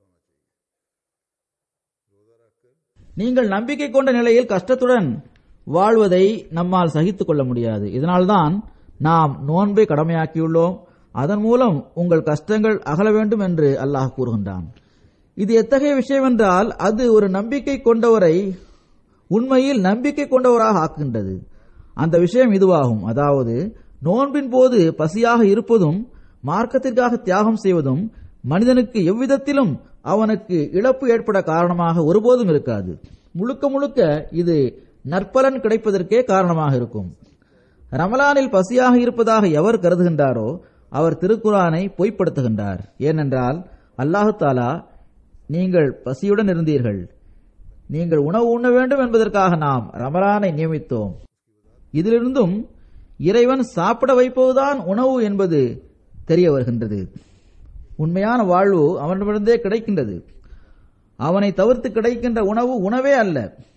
நீங்கள் நம்பிக்கை கொண்ட நிலையில் கஷ்டத்துடன் வாழ்வதை நம்மால் சகித்துக் கொள்ள முடியாது. இதனால்தான் நாம் நோன்பை கடமையாக்கியுள்ளோம். அதன் மூலம் உங்கள் கஷ்டங்கள் அகல வேண்டும் என்று அல்லாஹ் கூறுகின்றான். இது எத்தகைய விஷயம் என்றால் அது ஒரு நம்பிக்கை கொண்டவரை உண்மையில் நம்பிக்கை கொண்டவராக ஆக்குகின்றது. அந்த விஷயம் இதுவாகும். அதாவது நோன்பின் போது பசியாக இருப்பதும் மார்க்கத்திற்காக தியாகம் செய்வதும் மனிதனுக்கு எவ்விதத்திலும் அவனுக்கு இழப்பு ஏற்பட காரணமாக ஒருபோதும் இருக்காது. முழுக்க முழுக்க இது நற்பலன் கிடைப்பதற்கே காரணமாக இருக்கும். ரமலானில் பசியாக இருப்பதாக எவர் கருதுகின்றாரோ அவர் திருக்குர்ஆனை பொய்ப்படுத்துகின்றார். ஏனென்றால் அல்லாஹு தாலா, நீங்கள் பசியுடன் இருந்தீர்கள், நீங்கள் உணவு உண்ண வேண்டும் என்பதற்காக நாம் ரமலானை நியமித்தோம். இதிலிருந்தும் இறைவன் சாப்பிட வைப்பதுதான் உணவு என்பது தெரிய வருகின்றது. உண்மையான வாழ்வு அவனிடமிருந்தே கிடைக்கின்றது. அவனை தவிர்த்து கிடைக்கின்ற உணவு உணவே அல்ல,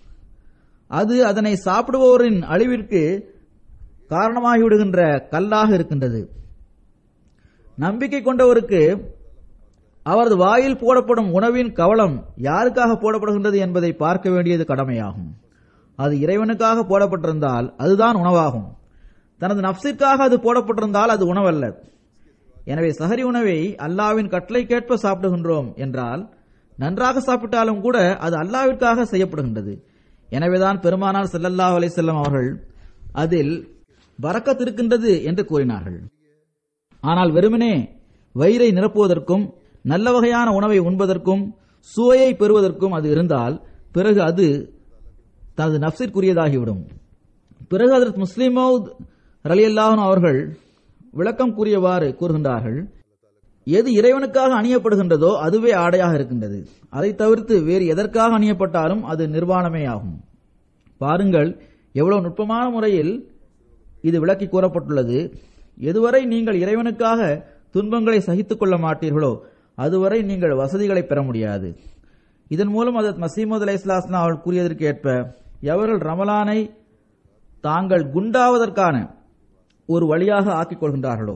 அது அதனை சாப்பிடுபவரின் அழிவிற்கு காரணமாகிவிடுகின்ற கல்லாக இருக்கின்றது. நம்பிக்கை கொண்டவருக்கு அவரது வாயில் போடப்படும் உணவின் கவலம் யாருக்காக போடப்படுகின்றது என்பதை பார்க்க வேண்டியது கடமையாகும். அது இறைவனுக்காக போடப்பட்டிருந்தால் அதுதான் உணவாகும். தனது நப்சிற்காக அது போடப்பட்டிருந்தால் அது உணவல்ல. எனவே சஹரி உணவை அல்லாஹ்வின் கட்டளைக்கேற்ப சாப்பிடுகின்றோம் என்றால் நன்றாக சாப்பிட்டாலும் கூட அது அல்லாஹ்விற்காக செய்யப்படுகின்றது. எனவேதான் பெருமானார் ஸல்லல்லாஹு அலைஹி வஸல்லம் அவர்கள் அதில் பரக்கத் இருக்கின்றது என்று கூறினார்கள். ஆனால் வெறுமனே வயிறை நிரப்புவதற்கும் நல்ல வகையான உணவை உண்பதற்கும் சுவையை பெறுவதற்கும் அது இருந்தால் பிறகு அது தனது நப்சிற்குரியதாகிவிடும். பிறகு ஹஜ்ரத் முஸ்லிம் மௌத் ரலியல்லாஹு அன்ஹு அவர்கள் விளக்கம் கூறியவாறு கூறுகின்றார்கள், எது இறைவனுக்காக அணியப்படுகின்றதோ அதுவே ஆடையாக இருக்கின்றது. அதை தவிர்த்து வேறு எதற்காக அணியப்பட்டாலும் அது நிர்வாணமே ஆகும். பாருங்கள் எவ்வளவு நுட்பமான முறையில் இது விளக்கி கூறப்பட்டுள்ளது. எதுவரை நீங்கள் இறைவனுக்காக துன்பங்களை சகித்துக் கொள்ள மாட்டீர்களோ அதுவரை நீங்கள் வசதிகளை பெற முடியாது. இதன் மூலம் ஹஜ்ரத் மஸீஹ் மவ்ஊத் அலைஹிஸ்ஸலாம் அவர்கள் கூறியதற்கு ஏற்ப எவர்கள் ரமலானை தாங்கள் குண்டாவதற்கான ஒரு வழியாக ஆக்கிக் கொள்கின்றார்களோ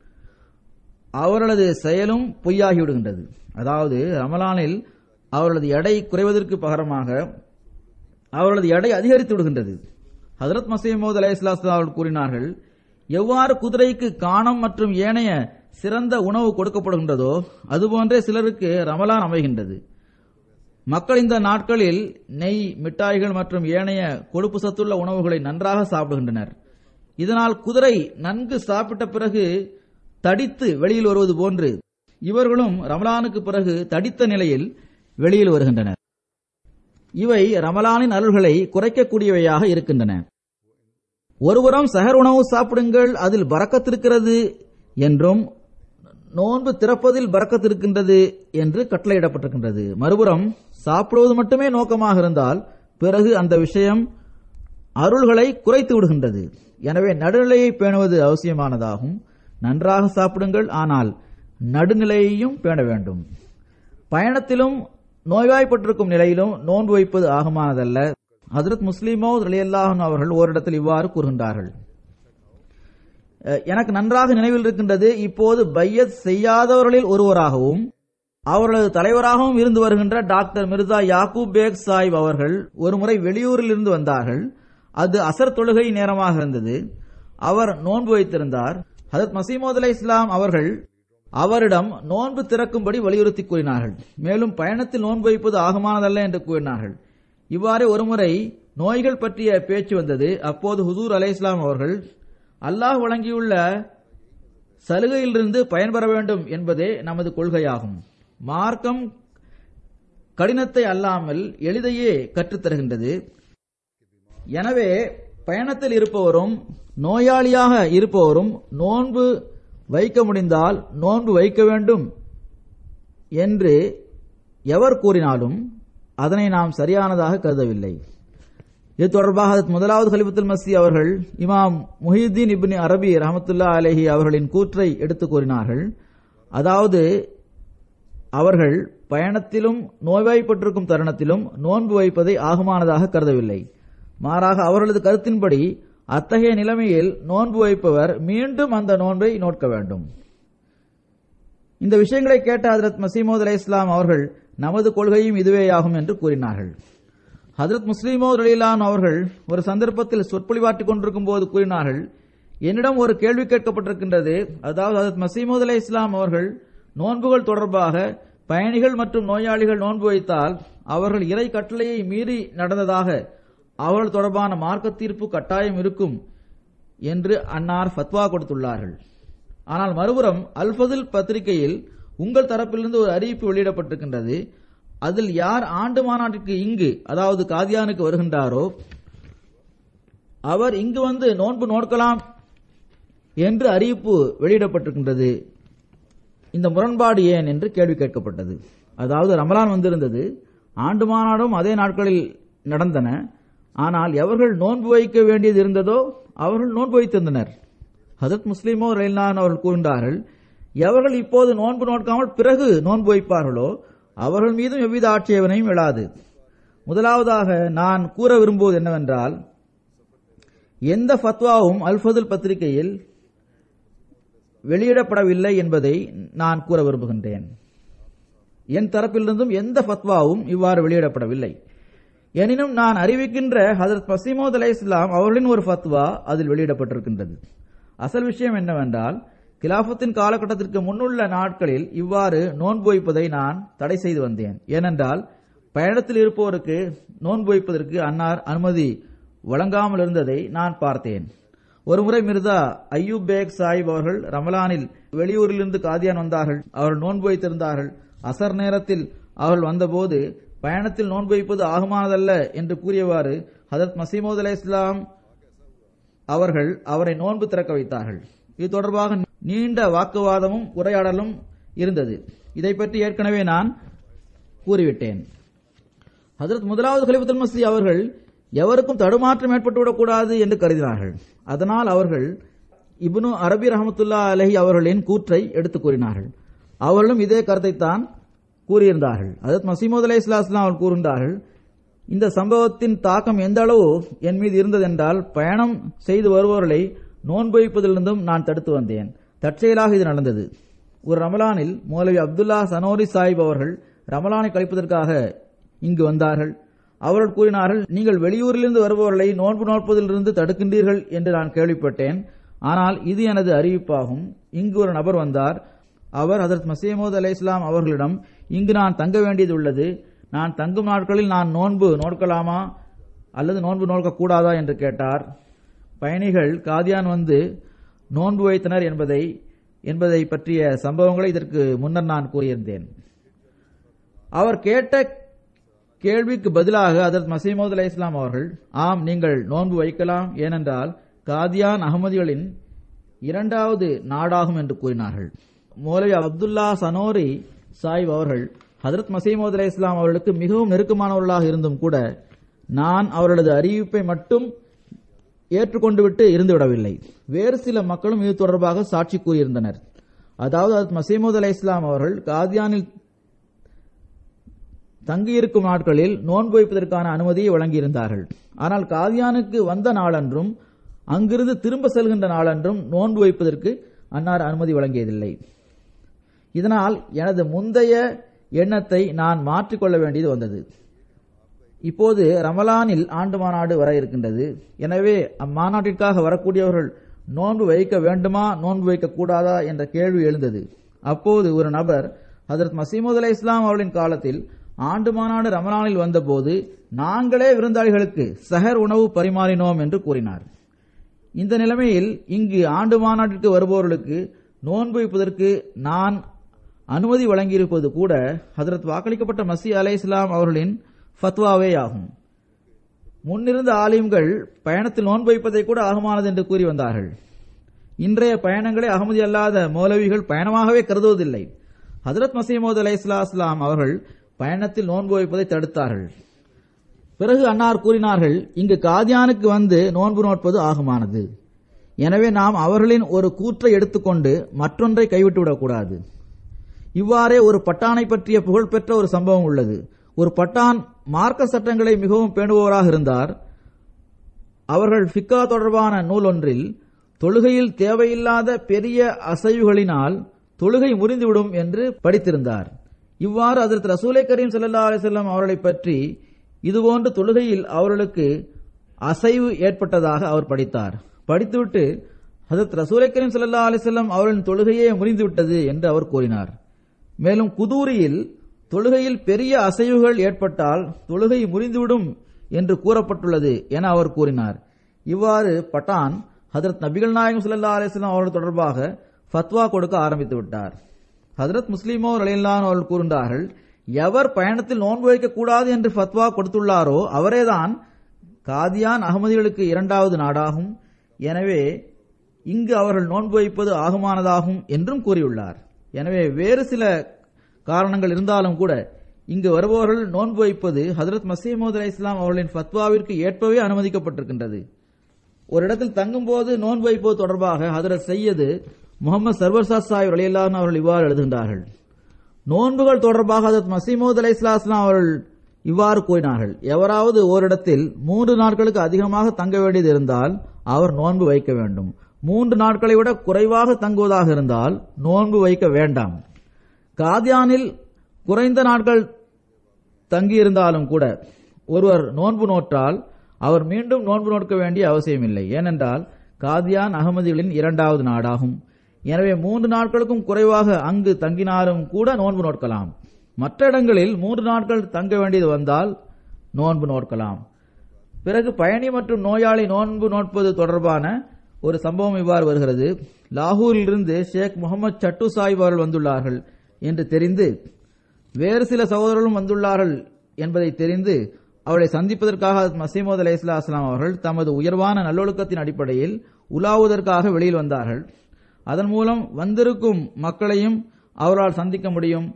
அவர்களது செயலும் பொய்யாகிவிடுகின்றது. அதாவது ரமலானில் அவர்களது எடை குறைவதற்கு பகரமாக அவர்களது எடை அதிகரித்து விடுகின்றது. ஹஜ்ரத் மஸீஹ் மவ்ஊத் அலைஹிஸ்ஸலாம் அவர்கள் கூறினார்கள், எவ்வாறு குதிரைக்கு காணம் மற்றும் ஏனைய சிறந்த உணவு கொடுக்கப்படுகின்றதோ அதுபோன்றே சிலருக்கு ரமலான் அமைகின்றது. மக்கள் இந்த நாட்களில் நெய், மிட்டாய்கள் மற்றும் ஏனைய கொழுப்பு சத்துள்ள உணவுகளை நன்றாக சாப்பிடுகின்றனர். இதனால் குதிரை நன்கு சாப்பிட்ட பிறகு தடித்து வெளியில் வருவது போன்று இவர்களும் ரமலானுக்கு பிறகு தடித்த நிலையில் வெளியில் வருகின்றனர். இவை ரமலானின் அருள்களை குறைக்கக்கூடியவையாக இருக்கின்றன. ஒருபுறம் சஹர் உணவு சாப்பிடுங்கள், அதில் பரக்கத்திருக்கிறது என்றும் நோன்பு திறப்பதில் பரக்கத்திருக்கின்றது என்று கட்டளையிடப்பட்டிருக்கின்றது. மறுபுறம் சாப்பிடுவது மட்டுமே நோக்கமாக இருந்தால் பிறகு அந்த விஷயம் அருள்களை குறைத்து விடுகின்றது. எனவே நடுநிலையை பேணுவது அவசியமானதாகும். நன்றாக சாப்பிடுங்கள், ஆனால் நடுநிலையையும் பேண வேண்டும். பயணத்திலும் நோய்வாய்ப்பட்டிருக்கும் நிலையிலும் நோன்பு வைப்பது ஆகமானதல்ல. ஹஜ்ரத் முஸ்லிம் மவ்ஊத் ரலியல்லாஹு அன்ஹு அவர்கள் ஓரிடத்தில் இவ்வாறு கூறுகின்றார்கள், எனக்கு நன்றாக நினைவில் இருக்கின்றது, இப்போது பையத் செய்யாதவர்களில் ஒருவராகவும் அவர்களது தலைவராகவும் இருந்து வருகின்ற டாக்டர் மிர்சா யாக்கூப் பேக் சாஹிப் அவர்கள் ஒருமுறை வெளியூரில் இருந்து வந்தார்கள். அது அசர் தொழுகை நேரமாக இருந்தது. அவர் நோன்பு வைத்திருந்தார். ஹஜ்ரத் மஸீஹ் மவ்ஊத் அலைஹிஸ்ஸலாம் அவர்கள் அவரிடம் நோன்பு திறக்கும்படி வலியுறுத்தி கூறினார்கள். மேலும் பயணத்தில் நோன்பு வைப்பது ஆகமானதல்ல என்று கூறினார்கள். இவ்வாறு ஒருமுறை நோய்கள் பற்றிய பேச்சு வந்தது. அப்போது ஹுசூர் அலைஹிஸ்ஸலாம் அவர்கள், அல்லாஹ் வழங்கியுள்ள சலுகையிலிருந்து பயன்பெற வேண்டும் என்பதே நமது கொள்கையாகும். மார்க்கம் கடினத்தை அல்லாமல் எளிதையே கற்றுத்தருகின்றது. எனவே பயணத்தில் இருப்பவரும் நோயாளியாக இருப்பவரும் நோன்பு வைக்க முடிந்தால் நோன்பு வைக்க வேண்டும் என்று எவர் கூறினாலும் அதனை நாம் சரியானதாக கருதவில்லை. இது தொடர்பாக முதலாவது கலிஃபத்துல் மஸீஹ் அவர்கள் இமாம் முஹியுத்தீன் இப்னு அரபி ரஹ்மத்துல்லாஹி அலைஹி அவர்களின் கூற்றை எடுத்து கூறினார்கள். அதாவது அவர்கள் பயணத்திலும் நோய்வாய்ப்பட்டிருக்கும் தருணத்திலும் நோன்பு வைப்பதை ஆகுமானதாக கருதவில்லை. மாறாக அவர்களது கருத்தின்படி அத்தகைய நிலைமையில் நோன்பு வைப்பவர் மீண்டும் அந்த நோன்பை நோட்க வேண்டும். இந்த விஷயங்களை கேட்ட ஹஜ்ரத் மஸீமூத் அலைஹிஸ்ஸலாம் அவர்கள் நமது கொள்கையும் இதுவேயாகும் என்று கூறினார்கள். ஹஜ்ரத் முஸ்லிமோத் ரலியல்லாஹு அன்ஹு அவர்கள் ஒரு சந்தர்ப்பத்தில் சொற்பொழிவாற்றிக் கொண்டிருக்கும் போது கூறினார்கள், என்னிடம் ஒரு கேள்வி கேட்கப்பட்டிருக்கின்றது. அதாவது ஹஜ்ரத் மஸீமூத் அலைஹிஸ்ஸலாம் அவர்கள் நோன்புகள் தொடர்பாக பயணிகள் மற்றும் நோயாளிகள் நோன்பு வைத்தால் அவர்கள் இறை கட்டளையை மீறி நடந்ததாக அவர்கள் தொடர்பான மார்க்க தீர்ப்பு கட்டாயம் இருக்கும் என்று அன்னார் ஃபத்வா கொடுத்துள்ளார்கள். ஆனால் மறுபுறம் அல்-ஃபத்ல் பத்திரிகையில் உங்கள் தரப்பிலிருந்து ஒரு அறிவிப்பு வெளியிடப்பட்டிருக்கின்றது. அதில் யார் ஆண்டு மாநாட்டிற்கு இங்கு அதாவது காதியானுக்கு வருகின்றாரோ அவர் இங்கு வந்து நோன்பு நோக்கலாம் என்று அறிவிப்பு வெளியிடப்பட்டிருக்கின்றது. இந்த முரண்பாடு ஏன் என்று கேள்வி கேட்கப்பட்டது. அதாவது ரமலான் வந்திருந்தது, ஆண்டு மாநாடும் அதே நாட்களில் நடந்தன. ஆனால் எவர்கள் நோன்பு வைக்க வேண்டியது இருந்ததோ அவர்கள் நோன்பு வைத்திருந்தனர். ஹஜ்ரத் முஸ்லிமோத் ரலியல்லாஹு அன்ஹு அவர்கள் கூறினார்கள், எவர்கள் இப்போது நோன்பு நோக்காமல் பிறகு நோன்பு வைப்பார்களோ அவர்கள் மீதும் எவ்வித ஆட்சேபனையும் எழாது. முதலாவதாக நான் கூற விரும்புவது என்னவென்றால், எந்த ஃபத்வாவும் அல்-ஃபத்ல் பத்திரிகையில் வெளியிடப்படவில்லை என்பதை நான் கூற விரும்புகின்றேன். என் தரப்பிலிருந்தும் எந்த ஃபத்வாவும் இவ்வாறு வெளியிடப்படவில்லை. எனினும் நான் அறிவிக்கின்ற ஹஜ்ரத் மஸீமூத் அலைஹிஸ்ஸலாம் அவர்களின் ஒரு ஃபத்வா அதில் வெளியிடப்பட்டிருக்கின்றது. அசல் விஷயம் என்னவென்றால், கிலாஃபத்தின் காலகட்டத்திற்கு முன்னுள்ள நாட்களில் இவ்வாறு நோன்பு வைப்பதை நான் தடை செய்து வந்தேன். ஏனென்றால் பயணத்தில் இருப்போருக்கு நோன்பு வைப்பதற்கு அன்னார் அனுமதி வழங்காமல் இருந்ததை நான் பார்த்தேன். ஒருமுறை மிர்சா அய்யூப் பேக் சாஹிப் அவர்கள் ரமலானில் வெளியூரிலிருந்து காதியான் வந்தார்கள். அவர்கள் நோன்பு வைத்திருந்தார்கள். அசர் நேரத்தில் அவர்கள் வந்தபோது பயணத்தில் நோன்பு வைப்பது ஆகுமானதல்ல என்று கூறியவாறு ஹஜ்ரத் மஸீமூத் அலைஹிஸ்ஸலாம் அவர்கள் அவரை நோன்பு திறக்க வைத்தார்கள். இது தொடர்பாக நீண்ட வாக்குவாதமும் உரையாடலும் இருந்தது. இதை பற்றி ஏற்கனவே நான் கூறிவிட்டேன். ஹஜ்ரத் முதலாவது கலீஃபத்துல் மஸீஹ் அவர்கள் எவருக்கும் தடுமாற்றம் ஏற்பட்டுவிடக் கூடாது என்று கருதினார்கள். அதனால் அவர்கள் இப்னு அரபி ரஹ்மத்துல்லாஹி அலைஹி அவர்களின் கூற்றை எடுத்துக் கூறினார்கள். அவர்களும் இதே கருத்தைத்தான் கூறியிருந்தார்கள். ஹஜ்ரத் மஸீமூத் அலைஹிஸ்ஸலாம் அவர்கள் கூறுகின்றார்கள், இந்த சம்பவத்தின் தாக்கம் எந்த அளவு என் மீது இருந்ததென்றால், பயணம் செய்து வருபவர்களை நோன்பு வைப்பதிலிருந்தும் நான் தடுத்து வந்தேன். தற்செயலாக இது நடந்தது. ஒரு ரமலானில் மௌலவி அப்துல்லா சனோரி சாஹிப் அவர்கள் ரமலானை கழிப்பதற்காக இங்கு வந்தார்கள். அவர்கள் கூறினார்கள், நீங்கள் வெளியூரிலிருந்து வருபவர்களை நோன்பு நோற்பதிலிருந்து தடுக்கின்றீர்கள் என்று நான் கேள்விப்பட்டேன். ஆனால் இது எனது அறிவிப்பாகும். இங்கு ஒரு நபர் வந்தார். அவர் ஹஜ்ரத் மஸீமூத் அலைஹிஸ்ஸலாம் அவர்களிடம், இங்கு நான் தங்க வேண்டியது உள்ளது, நான் தங்கும் நாட்களில் நான் நோன்பு நோக்கலாமா அல்லது நோன்பு நோக்க கூடாதா என்று கேட்டார். பயணிகள் காதியான் வந்து நோன்பு வைத்தனர் என்பதை என்பதை பற்றிய சம்பவங்களை இதற்கு முன்னர் நான் கூறியிருந்தேன். அவர் கேட்ட கேள்விக்கு பதிலாக ஹஜ்ரத் மஸீமூத் அலைஹிஸ்ஸலாம் அவர்கள், ஆம் நீங்கள் நோன்பு வைக்கலாம், ஏனென்றால் காதியான் அகமதிகளின் இரண்டாவது நாடாகும் என்று கூறினார்கள். மௌலவி அப்துல்லா சனோரி சாஹிப் அவர்கள் ஹஜ்ரத் மஸீமூத் அலைஹிஸ்ஸலாம் அவர்களுக்கு மிகவும் நெருக்கமானவர்களாக இருந்தும் கூட நான் அவர்களது அறிவிப்பை மட்டும் ஏற்றுக்கொண்டு விட்டு இருந்துவிடவில்லை. வேறு சில மக்களும் இது தொடர்பாக சாட்சி கூறியிருந்தனர். அதாவது ஹஜ்ரத் மஸீமூத் அலைஹிஸ்ஸலாம் அவர்கள் காதியானில் தங்கியிருக்கும் நாட்களில் நோன்பு வைப்பதற்கான அனுமதியை வழங்கியிருந்தார்கள். ஆனால் காதியானுக்கு வந்த நாளன்றும் அங்கிருந்து திரும்ப செல்கின்ற நாளன்றும் நோன்பு வைப்பதற்கு அன்னார் அனுமதி வழங்கியதில்லை. இதனால் எனது முந்தைய எண்ணத்தை நான் மாற்றிக்கொள்ள வேண்டியது வந்தது. இப்போது ரமலானில் ஆண்டு மாநாடு வர இருக்கின்றது. எனவே அம்மாநாட்டிற்காக வரக்கூடியவர்கள் நோன்பு வைக்க வேண்டுமா நோன்பு வைக்க கூடாதா என்ற கேள்வி எழுந்தது. அப்போது ஒரு நபர் ஹஜ்ரத் மஸீமூத் அலைஹிஸ்ஸலாம் அவர்களின் காலத்தில் ஆண்டு மாநாடு ரமலானில் வந்தபோது நாங்களே விருந்தாளிகளுக்கு சஹர் உணவு பரிமாறினோம் என்று கூறினார். இந்த நிலைமையில் இங்கு ஆண்டு மாநாட்டிற்கு வருபவர்களுக்கு நோன்பு வைப்பதற்கு நான் அனுமதி வழங்கியிருப்பது கூட ஹஜ்ரத் வாக்களிக்கப்பட்ட மஸீஹ் அலைஹிஸ்ஸலாம் அவர்களின் ஃபத்வாவே ஆகும். முன்னிருந்த ஆலிம்கள் பயணத்தில் நோன்பு வைப்பதை கூட ஆகுமானது என்று கூறி வந்தார்கள். இன்றைய பயணங்களை அகமதி அல்லாத மௌலவிகள் பயணமாகவே கருதுவதில்லை. ஹஜ்ரத் மஸீமூத் அலைஹிஸ்ஸலாம் அவர்கள் பயணத்தில் நோன்பு வைப்பதை தடுத்தார்கள். பிறகு அன்னார் கூறினார்கள், இங்கு காதியானுக்கு வந்து நோன்பு நோட்பது ஆகுமானது. எனவே நாம் அவர்களின் ஒரு கூற்றை எடுத்துக்கொண்டு மற்றொன்றை கைவிட்டுவிடக்கூடாது. இவ்வாறே ஒரு பட்டானை பற்றிய புகழ்பெற்ற ஒரு சம்பவம் உள்ளது. ஒரு பட்டான் மார்க்க சட்டங்களை மிகவும் பேணுபவராக இருந்தார். அவர்கள் ஃபிக்கா தொடர்பான நூல் ஒன்றில் தொழுகையில் தேவையில்லாத பெரிய அசைவுகளினால் தொழுகை முறிந்துவிடும் என்று படித்திருந்தார். இவ்வாறு ஹஜ்ரத் ரசூலை கரீம் ஸல்லல்லாஹு அலைஹி வஸல்லம் அவர்களை பற்றி இதுபோன்று தொழுகையில் அவர்களுக்கு அசைவு ஏற்பட்டதாக அவர் படித்தார். படித்துவிட்டு ஹஜ்ரத் ரசூலை கரீம் ஸல்லல்லாஹு அலைஹி வஸல்லம் அவர்களின் தொழுகையே முறிந்துவிட்டது என்று அவர் கூறினார். மேலும் குதூரியில் தொழுகையில் பெரிய அசைவுகள் ஏற்பட்டால் தொழுகை முறிந்துவிடும் என்று கூறப்பட்டுள்ளது என அவர் கூறினார். இவ்வாறு பட்டான் ஹஜ்ரத் நபிகள் நாயகம் ஸல்லல்லாஹு அலைஹி வஸல்லம் அவர்கள் தொடர்பாக ஃபத்வா கொடுக்க ஆரம்பித்து விட்டார். ஹஜ்ரத் முஸ்லிமோ ரலியல்லாஹு அன்ஹு அவர்கள் கூறுகிறார்கள், எவர் பயணத்தில் நோன்பு வைக்கக்கூடாது என்று ஃபத்வா கொடுத்துள்ளாரோ அவரேதான் காதியான் அகமதிகளுக்கு இரண்டாவது நாடாகும். எனவே இங்கு அவர்கள் நோன்பு வைப்பது ஆகுமானதாகும் என்றும் கூறியுள்ளார். எனவே வேறு சில காரணங்கள் இருந்தாலும் கூட இங்கு வருபவர்கள் நோன்பு வைப்பது ஹஜ்ரத் மஸீஹ் மவ்ஊத் அலைஹிஸ்ஸலாம் அவர்களின் ஃபத்வாவிற்கு ஏற்பவே அனுமதிக்கப்பட்டிருக்கின்றது. ஒரு இடத்தில் தங்கும் போது நோன்பு வைப்பது தொடர்பாக ஹஜ்ரத் சையது முகமது சர்வர்சாத் சாஹிப் ரலியல்லாஹு அன்ஹு அவர்கள் இவ்வாறு எழுதுகின்றார்கள். நோன்புகள் தொடர்பாக ஹஜ்ரத் மஸீஹ் மவ்ஊத் அலைஹிஸ்ஸலாம் அவர்கள் இவ்வாறு கூறினார்கள், எவராவது ஓரிடத்தில் மூன்று நாட்களுக்கு அதிகமாக தங்க வேண்டியது இருந்தால் அவர் நோன்பு வைக்க வேண்டும். மூன்று நாட்களை விட குறைவாக தங்குவதாக இருந்தால் நோன்பு வைக்க வேண்டாம். காதியானில் குறைந்த நாட்கள் தங்கியிருந்தாலும் கூட ஒருவர் நோன்பு நோற்றால் அவர் மீண்டும் நோன்பு நோக்க வேண்டிய அவசியமில்லை. ஏனென்றால் காதியான் அகமதிகளின் இரண்டாவது நாடாகும். எனவே மூன்று நாட்களுக்கும் குறைவாக அங்கு தங்கினாலும் கூட நோன்பு நோக்கலாம். மற்ற இடங்களில் மூன்று நாட்கள் தங்க வேண்டியது வந்தால் நோன்பு நோக்கலாம். பிறகு பயணி மற்றும் நோயாளி நோன்பு நோட்பது தொடர்பான ஒரு சம்பவம் இவ்வாறு வருகிறது. லாகூரிலிருந்து ஷேக் முகமது சட்டு சாஹிப் அவர்கள் வந்துள்ளார்கள் என்று தெரிந்து வேறு சில சகோதரர்களும் வந்துள்ளார்கள் என்பதை தெரிந்து அவளை சந்திப்பதற்காக மஸீஹ் மவ்ஊத் அலைஹிஸ்ஸலாம் அவர்கள் தமது உயர்வான நல்லொழுக்கத்தின் அடிப்படையில் உலாவுவதற்காக வெளியில் வந்தார்கள். அதன் மூலம் வந்திருக்கும் மக்களையும் அவரால் சந்திக்க முடியும்.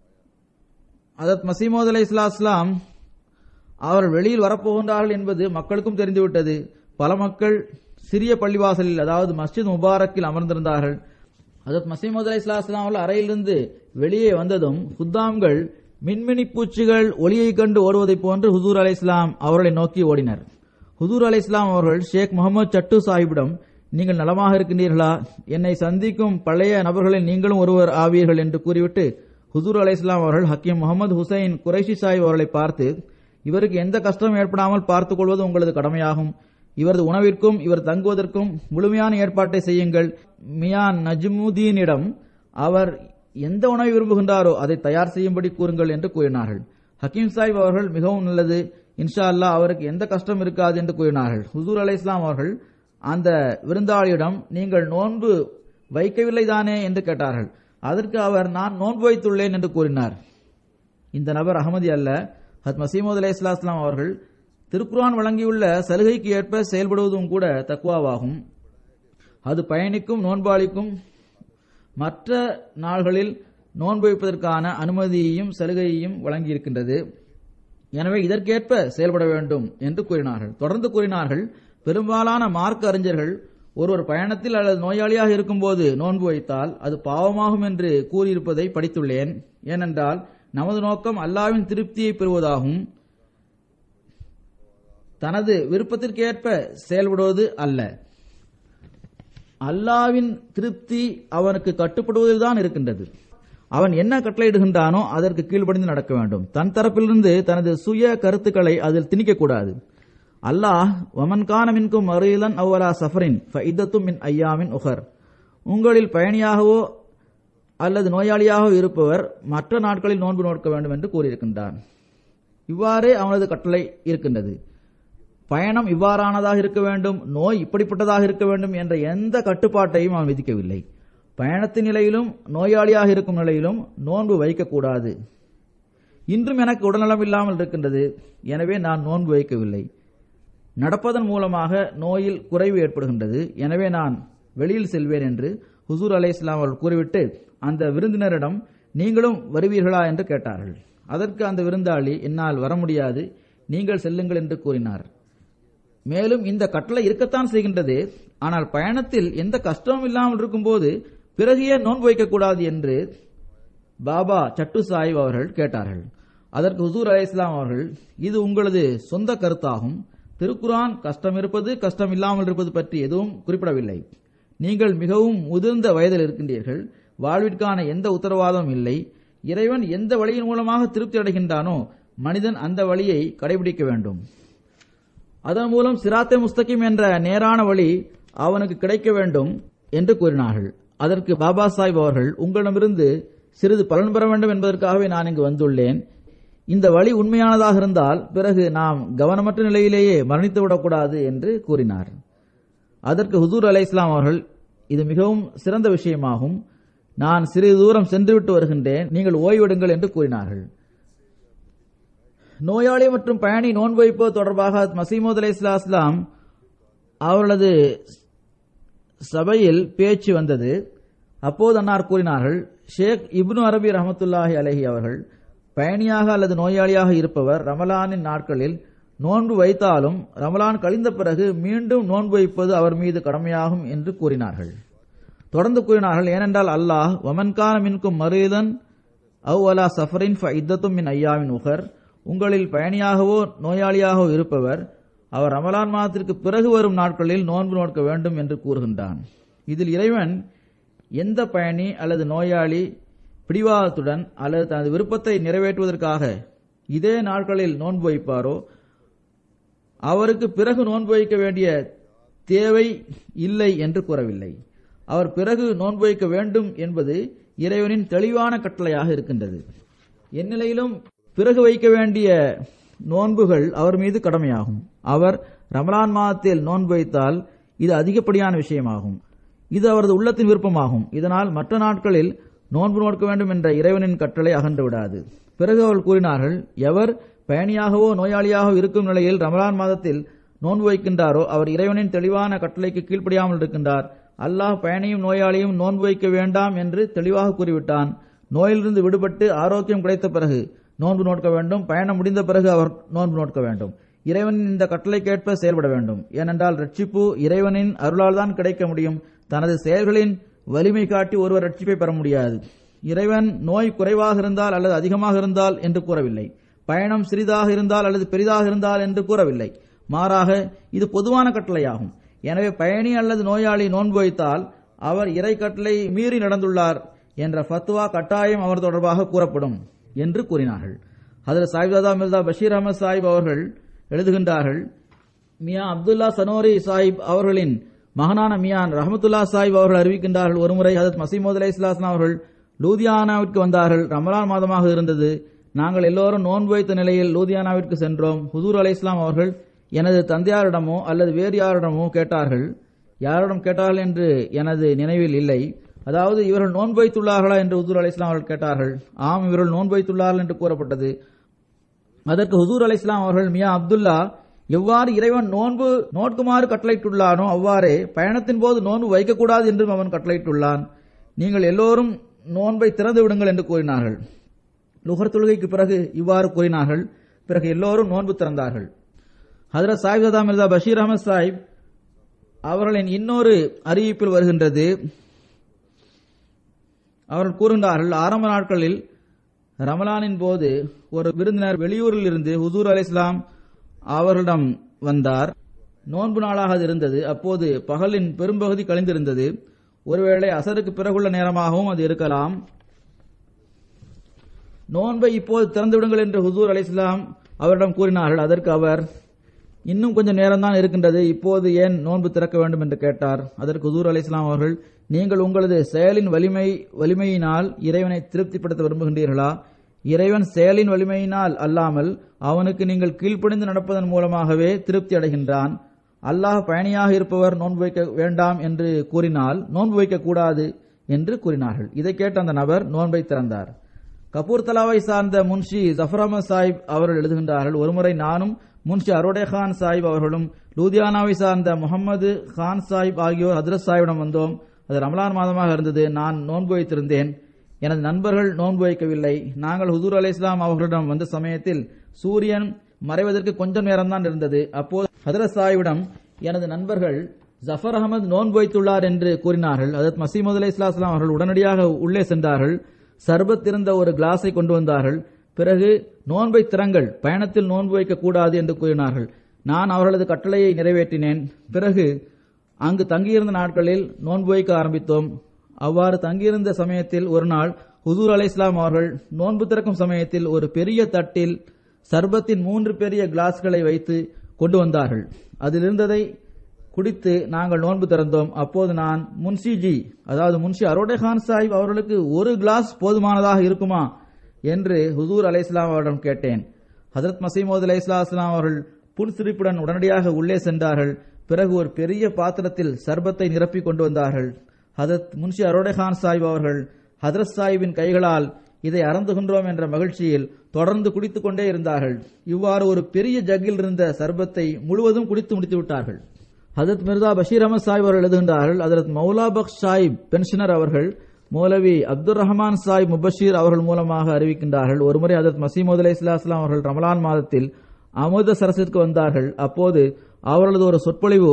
ஹஜ்ரத் மஸீஹ் மவ்ஊத் அலைஹிஸ்ஸலாம் அவர்கள் வெளியில் வரப்போகின்றார்கள் என்பது மக்களுக்கும் தெரிந்துவிட்டது. பல மக்கள் சிறிய பள்ளிவாசலில் அதாவது மஸ்ஜித் முபாரக்கில் அமர்ந்திருந்தார்கள். ஹஜ்ரத் மஸீஹ் மவ்ஊத் அலைஹிஸ்ஸலாம் அவர்கள் அறையிலிருந்து வெளியே வந்ததும் குத்தாம்கள் மின்மினி பூச்சிகள் ஒளியை கண்டு ஓடுவதைப் போன்று ஹுசூர் அலைஹிஸ்ஸலாம் அவர்களை நோக்கி ஓடினர். ஹுசூர் அலைஹிஸ்ஸலாம் அவர்கள் ஷேக் முகமது சட்டு சாஹிபிடம், நீங்கள் நலமாக இருக்கின்றீர்களா? என்னை சந்திக்கும் பழைய நபர்களில் நீங்களும் ஒருவர் ஆவீர்கள் என்று கூறிவிட்டு ஹுசூர் அலைஹிஸ்ஸலாம் அவர்கள் ஹக்கீம் முகமது ஹுசைன் குறைஷி சாஹிப் அவர்களை பார்த்து, இவருக்கு எந்த கஷ்டம் ஏற்படாமல் பார்த்துக் கொள்வது உங்களது கடமையாகும். இவரது உணவிற்கும் இவர் தங்குவதற்கும் முழுமையான ஏற்பாட்டை செய்யுங்கள். மியான் நஜ்முதீனிடம் அவர் எந்த உணவை விரும்புகின்றாரோ அதை தயார் செய்யும்படி கூறுங்கள் என்று கூறினார்கள். ஹக்கீம் சாஹிப் அவர்கள் மிகவும் நல்லது, இன்ஷா அல்லாஹ் அவருக்கு எந்த கஷ்டம் இருக்காது என்று கூறினார்கள். ஹுசூர் அலைஹிஸ்ஸலாம் அவர்கள் அந்த விருந்தாளியிடம், நீங்கள் நோன்பு வைக்கவில்லை தானே என்று கேட்டார்கள். அதற்கு அவர், நான் நோன்பு வைத்துள்ளேன் என்று கூறினார். இந்த நபர் அகமதி அல்ல. ஹஜ்ரத் மஸீஹ் மவ்ஊத் அலைஹிஸ்ஸலாம் அவர்கள் திருக்குர்ஆன் வழங்கியுள்ள சலுகைக்கு ஏற்ப செயல்படுவதும் கூட தக்வாவாகும். அது பயணிக்கும் நோன்பாளிக்கும் மற்ற நாள்களில் நோன்பு வைப்பதற்கான அனுமதியையும் சலுகையையும் வழங்கியிருக்கின்றது. எனவே இதற்கேற்ப செயல்பட வேண்டும் என்று கூறினார்கள். தொடர்ந்து கூறினார்கள், பெரும்பாலான மார்க்க அறிஞர்கள் ஒருவர் பயணத்தில் அல்லது நோயாளியாக இருக்கும்போது நோன்பு வைத்தால் அது பாவமாகும் என்று கூறியிருப்பதை படித்துள்ளேன். ஏனென்றால் நமது நோக்கம் அல்லாஹ்வின் திருப்தியை பெறுவதாகும், தனது விருப்பத்திற்கேற்ப செயல்படுவது அல்ல. அல்லாஹ்வின் திருப்தி அவனுக்கு கட்டுப்படுவதில்தான் இருக்கின்றது. அவன் என்ன கட்டளையிடுகின்றானோ அதற்கு கீழ்ப்படிந்து நடக்க வேண்டும். தன் தரப்பிலிருந்து தனது சுய கருத்துக்களை அதில் திணிக்கக்கூடாது. அல்லாஹ் வமன்கான மின்கும் மரீலன் அவ்வலா சஃபரின் ஃபஇத்தத்தும் மின் ஐயாமின் உஹர், உங்களில் பயணியாகவோ அல்லது நோயாளியாகவோ இருப்பவர் மற்ற நாட்களில் நோன்பு நோக்க வேண்டும் என்று கூறியிருக்கின்றான். இவ்வாறே அவனது கட்டளை இருக்கின்றது. பயணம் இவ்வாறானதாக இருக்க வேண்டும், நோய் இப்படிப்பட்டதாக இருக்க வேண்டும் என்ற எந்த கட்டுப்பாட்டையும் அவன் விதிக்கவில்லை. பயணத்தின் நிலையிலும் நோயாளியாக இருக்கும் நிலையிலும் நோன்பு வைக்கக்கூடாது. இன்றும் எனக்கு உடல்நலம் இல்லாமல் இருக்கின்றது, எனவே நான் நோன்பு வைக்கவில்லை. நடப்பதன் மூலமாக நோயில் குறைவு ஏற்படுகின்றது, எனவே நான் வெளியில் செல்வேன் என்று ஹுசூர் அலைஹிஸ்ஸலாம் அவர்கள் கூறிவிட்டு அந்த விருந்தினரிடம், நீங்களும் வருவீர்களா என்று கேட்டார்கள். அதற்கு அந்த விருந்தாளி, என்னால் வர முடியாது, நீங்கள் செல்லுங்கள் என்று கூறினார். மேலும் இந்த கட்டளை இருக்கத்தான் செய்கின்றது, ஆனால் பயணத்தில் எந்த கஷ்டமும் இல்லாமல் இருக்கும்போது பிறகு ஏன் நோன்பு வைக்கக்கூடாது என்று பாபா சட்டு சாஹிப் அவர்கள் கேட்டார்கள். அதற்கு ஹுசூர் அலைஹிஸ்ஸலாம் அவர்கள், இது உங்களது சொந்த கருத்தாகும். திருக்குரான் கஷ்டம் இருப்பது கஷ்டம் இல்லாமல் இருப்பது பற்றி எதுவும் குறிப்பிடவில்லை. நீங்கள் மிகவும் முதிர்ந்த வயதில் இருக்கின்றீர்கள். வாழ்விற்கான எந்த உத்தரவாதமும் இல்லை. இறைவன் எந்த வழியின் மூலமாக திருப்தி அடைகின்றானோ மனிதன் அந்த வழியை கடைபிடிக்க வேண்டும். அதன் மூலம் சிராத்தே முஸ்தகிம் என்ற நேரான வழி அவனுக்கு கிடைக்க வேண்டும் என்று கூறினார்கள். அதற்கு பாபா சாஹிப் அவர்கள், உங்களிடமிருந்து சிறிது பலன் பெற வேண்டும் என்பதற்காகவே நான் இங்கு வந்துள்ளேன். இந்த வழி உண்மையானதாக இருந்தால் பிறகு நாம் கவனமற்ற நிலையிலேயே மரணித்துவிடக்கூடாது என்று கூறினார். அதற்கு ஹுசூர் அலைஹிஸ்ஸலாம் அவர்கள், இது மிகவும் சிறந்த விஷயமாகும். நான் சிறிது தூரம் சென்றுவிட்டு வருகின்றேன், நீங்கள் ஓய்வெடுங்கள் என்று கூறினார்கள். நோயாளி மற்றும் பயணி நோன்பு வைப்பது தொடர்பாக மசீமூத் அலைஹிஸ்ஸலாம் அவர்களது சபையில் பேச்சு வந்தது. அப்போது அன்னார் கூறினார்கள், ஷேக் இப்னு அரபி ரஹமத்துல்லாஹி அலைஹி அவர்கள், பயணியாக அல்லது நோயாளியாக இருப்பவர் ரமலானின் நாட்களில் நோன்பு வைத்தாலும் ரமலான் கழிந்த பிறகு மீண்டும் நோன்பு வைப்பது அவர் மீது கடமையாகும் என்று கூறினார்கள். தொடர்ந்து கூறினார்கள், ஏனென்றால் அல்லாஹ் வமன்கான மின்கும் மரீதன் அவ் அலா சஃபரின் ஃபஇத்தத்தும் மின் ஐயாமின் உகர், உங்களில் பயணியாகவோ நோயாளியாகவோ இருப்பவர் அவர் ரமலான் மாதத்திற்கு பிறகு வரும் நாட்களில் நோன்பு நோக்க வேண்டும் என்று கூறுகின்றான். இதில் இறைவன் எந்த பயணி அல்லது நோயாளி பிடிவாதத்துடன் அல்லது தனது விருப்பத்தை நிறைவேற்றுவதற்காக இதே நாட்களில் நோன்பு வைப்பாரோ அவருக்கு பிறகு நோன்பு வைக்க வேண்டிய தேவை இல்லை என்று கூறவில்லை. அவர் பிறகு நோன்பு வைக்க வேண்டும் என்பது இறைவனின் தெளிவான கட்டளையாக இருக்கின்றது. எந்நிலையிலும் பிறகு வைக்க வேண்டிய நோன்புகள் அவர் மீது கடமையாகும். அவர் ரமலான் மாதத்தில் நோன்பு வைத்தால் இது அதிகப்படியான விஷயமாகும். இது அவரது உள்ளத்தின் விருப்பமாகும். இதனால் மற்ற நாட்களில் நோன்பு நோக்க வேண்டும் என்ற இறைவனின் கட்டளை அகன்று விடாது. பிறகு அவர்கள் கூறினார்கள், எவர் பயணியாகவோ நோயாளியாகவோ இருக்கும் நிலையில் ரமலான் மாதத்தில் நோன்பு வைக்கின்றாரோ அவர் இறைவனின் தெளிவான கட்டளைக்கு கீழ்ப்படியாமல் இருக்கின்றார். அல்லாஹ் பயணியும் நோயாளியும் நோன்பு வைக்க வேண்டாம் என்று தெளிவாக கூறிவிட்டான். நோயிலிருந்து விடுபட்டு ஆரோக்கியம் கிடைத்த பிறகு நோன்பு நோக்க வேண்டும். பயணம் முடிந்த பிறகு அவர் நோன்பு நோக்க வேண்டும். இறைவனின் இந்த கட்டளைக்கேற்ப செயல்பட வேண்டும். ஏனென்றால் ரட்சிப்பு இறைவனின் அருளால் தான் கிடைக்க முடியும். தனது செயல்களின் வலிமை காட்டி ஒருவர் ரட்சிப்பை பெற முடியாது. இறைவன் நோய் குறைவாக இருந்தால் அல்லது அதிகமாக இருந்தால் என்று கூறவில்லை. பயணம் சிறிதாக இருந்தால் அல்லது பெரிதாக இருந்தால் என்று கூறவில்லை. மாறாக இது பொதுவான கட்டளையாகும். எனவே பயணி அல்லது நோயாளி நோன்பு வைத்தால் அவர் இறை கட்டளை மீறி நடந்துள்ளார் என்ற ஃபத்வா கட்டாயம் அவர் தொடர்பாக கூறப்படும் என்று கூறினார்கள். ஹஜ்ரத் சாஹிப்ஜாதா மிர்சா பஷீர் அஹமத் சாஹிப் அவர்கள் எழுதுகின்றார்கள், மியா அப்துல்லா சனோரி சாஹிப் அவர்களின் மகனான மியான் ரஹமத்துல்லா சாஹிப் அவர்கள் அறிவிக்கின்றார்கள், ஒருமுறை ஹஜ்ரத் மசீமூத் அலைஹிஸ்ஸலாம் அவர்கள் லூதியானாவிற்கு வந்தார்கள். ரமலான் மாதமாக இருந்தது. நாங்கள் எல்லோரும் நோன்பு வைத்த நிலையில் லூதியானாவிற்கு சென்றோம். ஹுசூர் அலைஹிஸ்ஸலாம் அவர்கள் எனது தந்தையாரிடமோ அல்லது வேறு யாரிடமோ கேட்டார்கள். யாரிடம் கேட்டார்கள் என்று எனது நினைவில் இல்லை. அதாவது இவர்கள் நோன்பு வைத்துள்ளார்களா என்று ஹுசூர் அலைஹிஸ்ஸலாம் அவர்கள் கேட்டார்கள். ஆம், இவர்கள் நோன்பு வைத்துள்ளார்கள் என்று கூறப்பட்டது. அதற்கு ஹுசூர் அலைஹிஸ்ஸலாம் அவர்கள், மியா அப்துல்லா, எவ்வாறு இறைவன் நோன்பு நோக்குமாறு கட்டளையிட்டுள்ளானோ அவ்வாறே பயணத்தின் போது நோன்பு வைக்கக்கூடாது என்றும் அவன் கட்டளையிட்டுள்ளான். நீங்கள் எல்லோரும் நோன்பை திறந்து விடுங்கள் என்று கூறினார்கள். லுஹர் தொழுகைக்கு பிறகு இவ்வாறு கூறினார்கள். பிறகு எல்லோரும் நோன்பு திறந்தார்கள். ஹஜ்ரத் சாஹிப்ஜாதா மிர்சா பஷீர் அஹமத் சாஹிப் அவர்களின் இன்னொரு அறிவிப்பில் வருகின்றது. அவர்கள் கூறுகின்றார்கள், ஆரம்ப நாட்களில் ரமலானின் போது ஒரு விருந்தினர் வெளியூரில் இருந்து ஹுசூர் அலைஹிஸ்ஸலாம் அவர்களிடம் வந்தார். நோன்பு நாளாக அது இருந்தது. அப்போது பகலின் பெரும்பகுதி கழிந்திருந்தது. ஒருவேளை அசருக்கு பிறகுள்ள நேரமாகவும் அது இருக்கலாம். நோன்பை இப்போது திறந்து விடுங்கள் என்று ஹுசூர் அலைஹிஸ்ஸலாம் அவரிடம் கூறினார்கள். அதற்கு அவர், இன்னும் கொஞ்சம் நேரம்தான் இருக்கின்றது, இப்போது ஏன் நோன்பு திறக்க வேண்டும் என்று கேட்டார். அதற்கு ஹுசூர் அலைஹிஸ்ஸலாம் அவர்கள், நீங்கள் உங்களது செயலின் வலிமை வலிமையினால் இறைவனை திருப்திப்படுத்த விரும்புகின்றீர்களா? இறைவன் செயலின் வலிமையினால் அல்லாமல் அவனுக்கு நீங்கள் கீழ்ப்படிந்து நடப்பதன் மூலமாகவே திருப்தி அடைகின்றான். அல்லாஹ் பயணியாக இருப்பவர் நோன்பு வைக்க வேண்டாம் என்று கூறினால் நோன்பு வைக்க கூடாது என்று கூறினார்கள். இதை கேட்ட அந்த நபர் நோன்பை திறந்தார். கபூர்தலாவை சார்ந்த முன்ஷி ஜஃபர் அஹமத் சாஹிப் அவர்கள் எழுதுகின்றார்கள், ஒருமுறை நானும் முன்ஷி அரோடே கான் சாஹிப் அவர்களும் லூதியானாவை சார்ந்த முகமது கான் சாஹிப் ஆகியோர் ஹஜ்ரத் சாஹிபிடம் வந்தோம். அது ரமலான் மாதமாக இருந்தது. நான் நோன்பு வைத்திருந்தேன். எனது நண்பர்கள் நோன்பு வைக்கவில்லை. நாங்கள் ஹுசூர் அலைஹிஸ்ஸலாம் அவர்களிடம் வந்த சமயத்தில் சூரியன் மறைவதற்கு கொஞ்சம் நேரம்தான் இருந்தது. அப்போது ஹஜ்ரத் சாஹிபிடம் எனது நண்பர்கள் ஜஃபர் அஹமத் நோன்பு வைத்துள்ளார் என்று கூறினார்கள். ஹஜ்ரத் மசீமூத் அலைஹிஸ்ஸலாம் அவர்கள் உடனடியாக உள்ளே சென்றார்கள். சர்பத் இருந்த ஒரு கிளாஸை கொண்டு வந்தார்கள். பிறகு நோன்பை திறங்கள், பயணத்தில் நோன்பு வைக்க கூடாது என்று கூறினார்கள். நான் அவர்களது கட்டளையை நிறைவேற்றினேன். பிறகு அங்கு தங்கியிருந்த நாட்களில் நோன்பு வைக்க ஆரம்பித்தோம். அவ்வாறு தங்கியிருந்த சமயத்தில் ஒரு நாள் ஹுசூர் அலைஹிஸ்ஸலாம் அவர்கள் நோன்பு திறக்கும் சமயத்தில் ஒரு பெரிய தட்டில் சர்பத்தின் மூன்று பெரிய கிளாஸ்களை வைத்து கொண்டு வந்தார்கள். அதில் இருந்ததை குடித்து நாங்கள் நோன்பு திறந்தோம். அப்போது நான் முன்ஷிஜி, அதாவது முன்ஷி அரோடே கான் சாஹிப் அவர்களுக்கு ஒரு கிளாஸ் போதுமானதாக இருக்குமா என்று ஹுசூர் அலைஹிஸ்ஸலாம் அவரிடம் கேட்டேன். ஹஜ்ரத் மஸீஹ் மவ்ஊத் அலைஹிஸ்ஸலாம் அவர்கள் புன்சிரிப்புடன் உடனடியாக உள்ளே சென்றார்கள். பிறகு ஒரு பெரிய பாத்திரத்தில் சர்பத்தை நிரப்பி கொண்டு வந்தார்கள். ஹஜ்ரத் முன்ஷி அரோடே கான் சாஹிப் அவர்கள் ஹஜ்ரத் சாஹிபின் கைகளால் இதை அருந்துகின்றோம் என்ற மகிழ்ச்சியில் தொடர்ந்து குடித்துக் கொண்டே இருந்தார்கள். இவ்வாறு ஒரு பெரிய ஜக்கில் இருந்த சர்பத்தை முழுவதும் குடித்து முடித்து விட்டார்கள். ஹஜ்ரத் மிர்சா பஷீர் அஹமத் சாஹிப் அவர்கள் எழுதுகின்றார்கள், ஹஜ்ரத் மௌலா பக்ஷ் சாஹிப் பென்ஷனர் அவர்கள் மௌலவி அப்துல் ரஹ்மான் சாஹிப் முபஷீர் அவர்கள் மூலமாக அறிவிக்கின்றார்கள். ஒருமுறை ஹஜ்ரத் மஸீஹ் மவ்ஊத் அலைஹிஸ்ஸலாம் அவர்கள் ரமலான் மாதத்தில் அமிர்தசரஸிற்கு வந்தார்கள். அப்போது அவர்களது ஒரு சொற்பொழிவு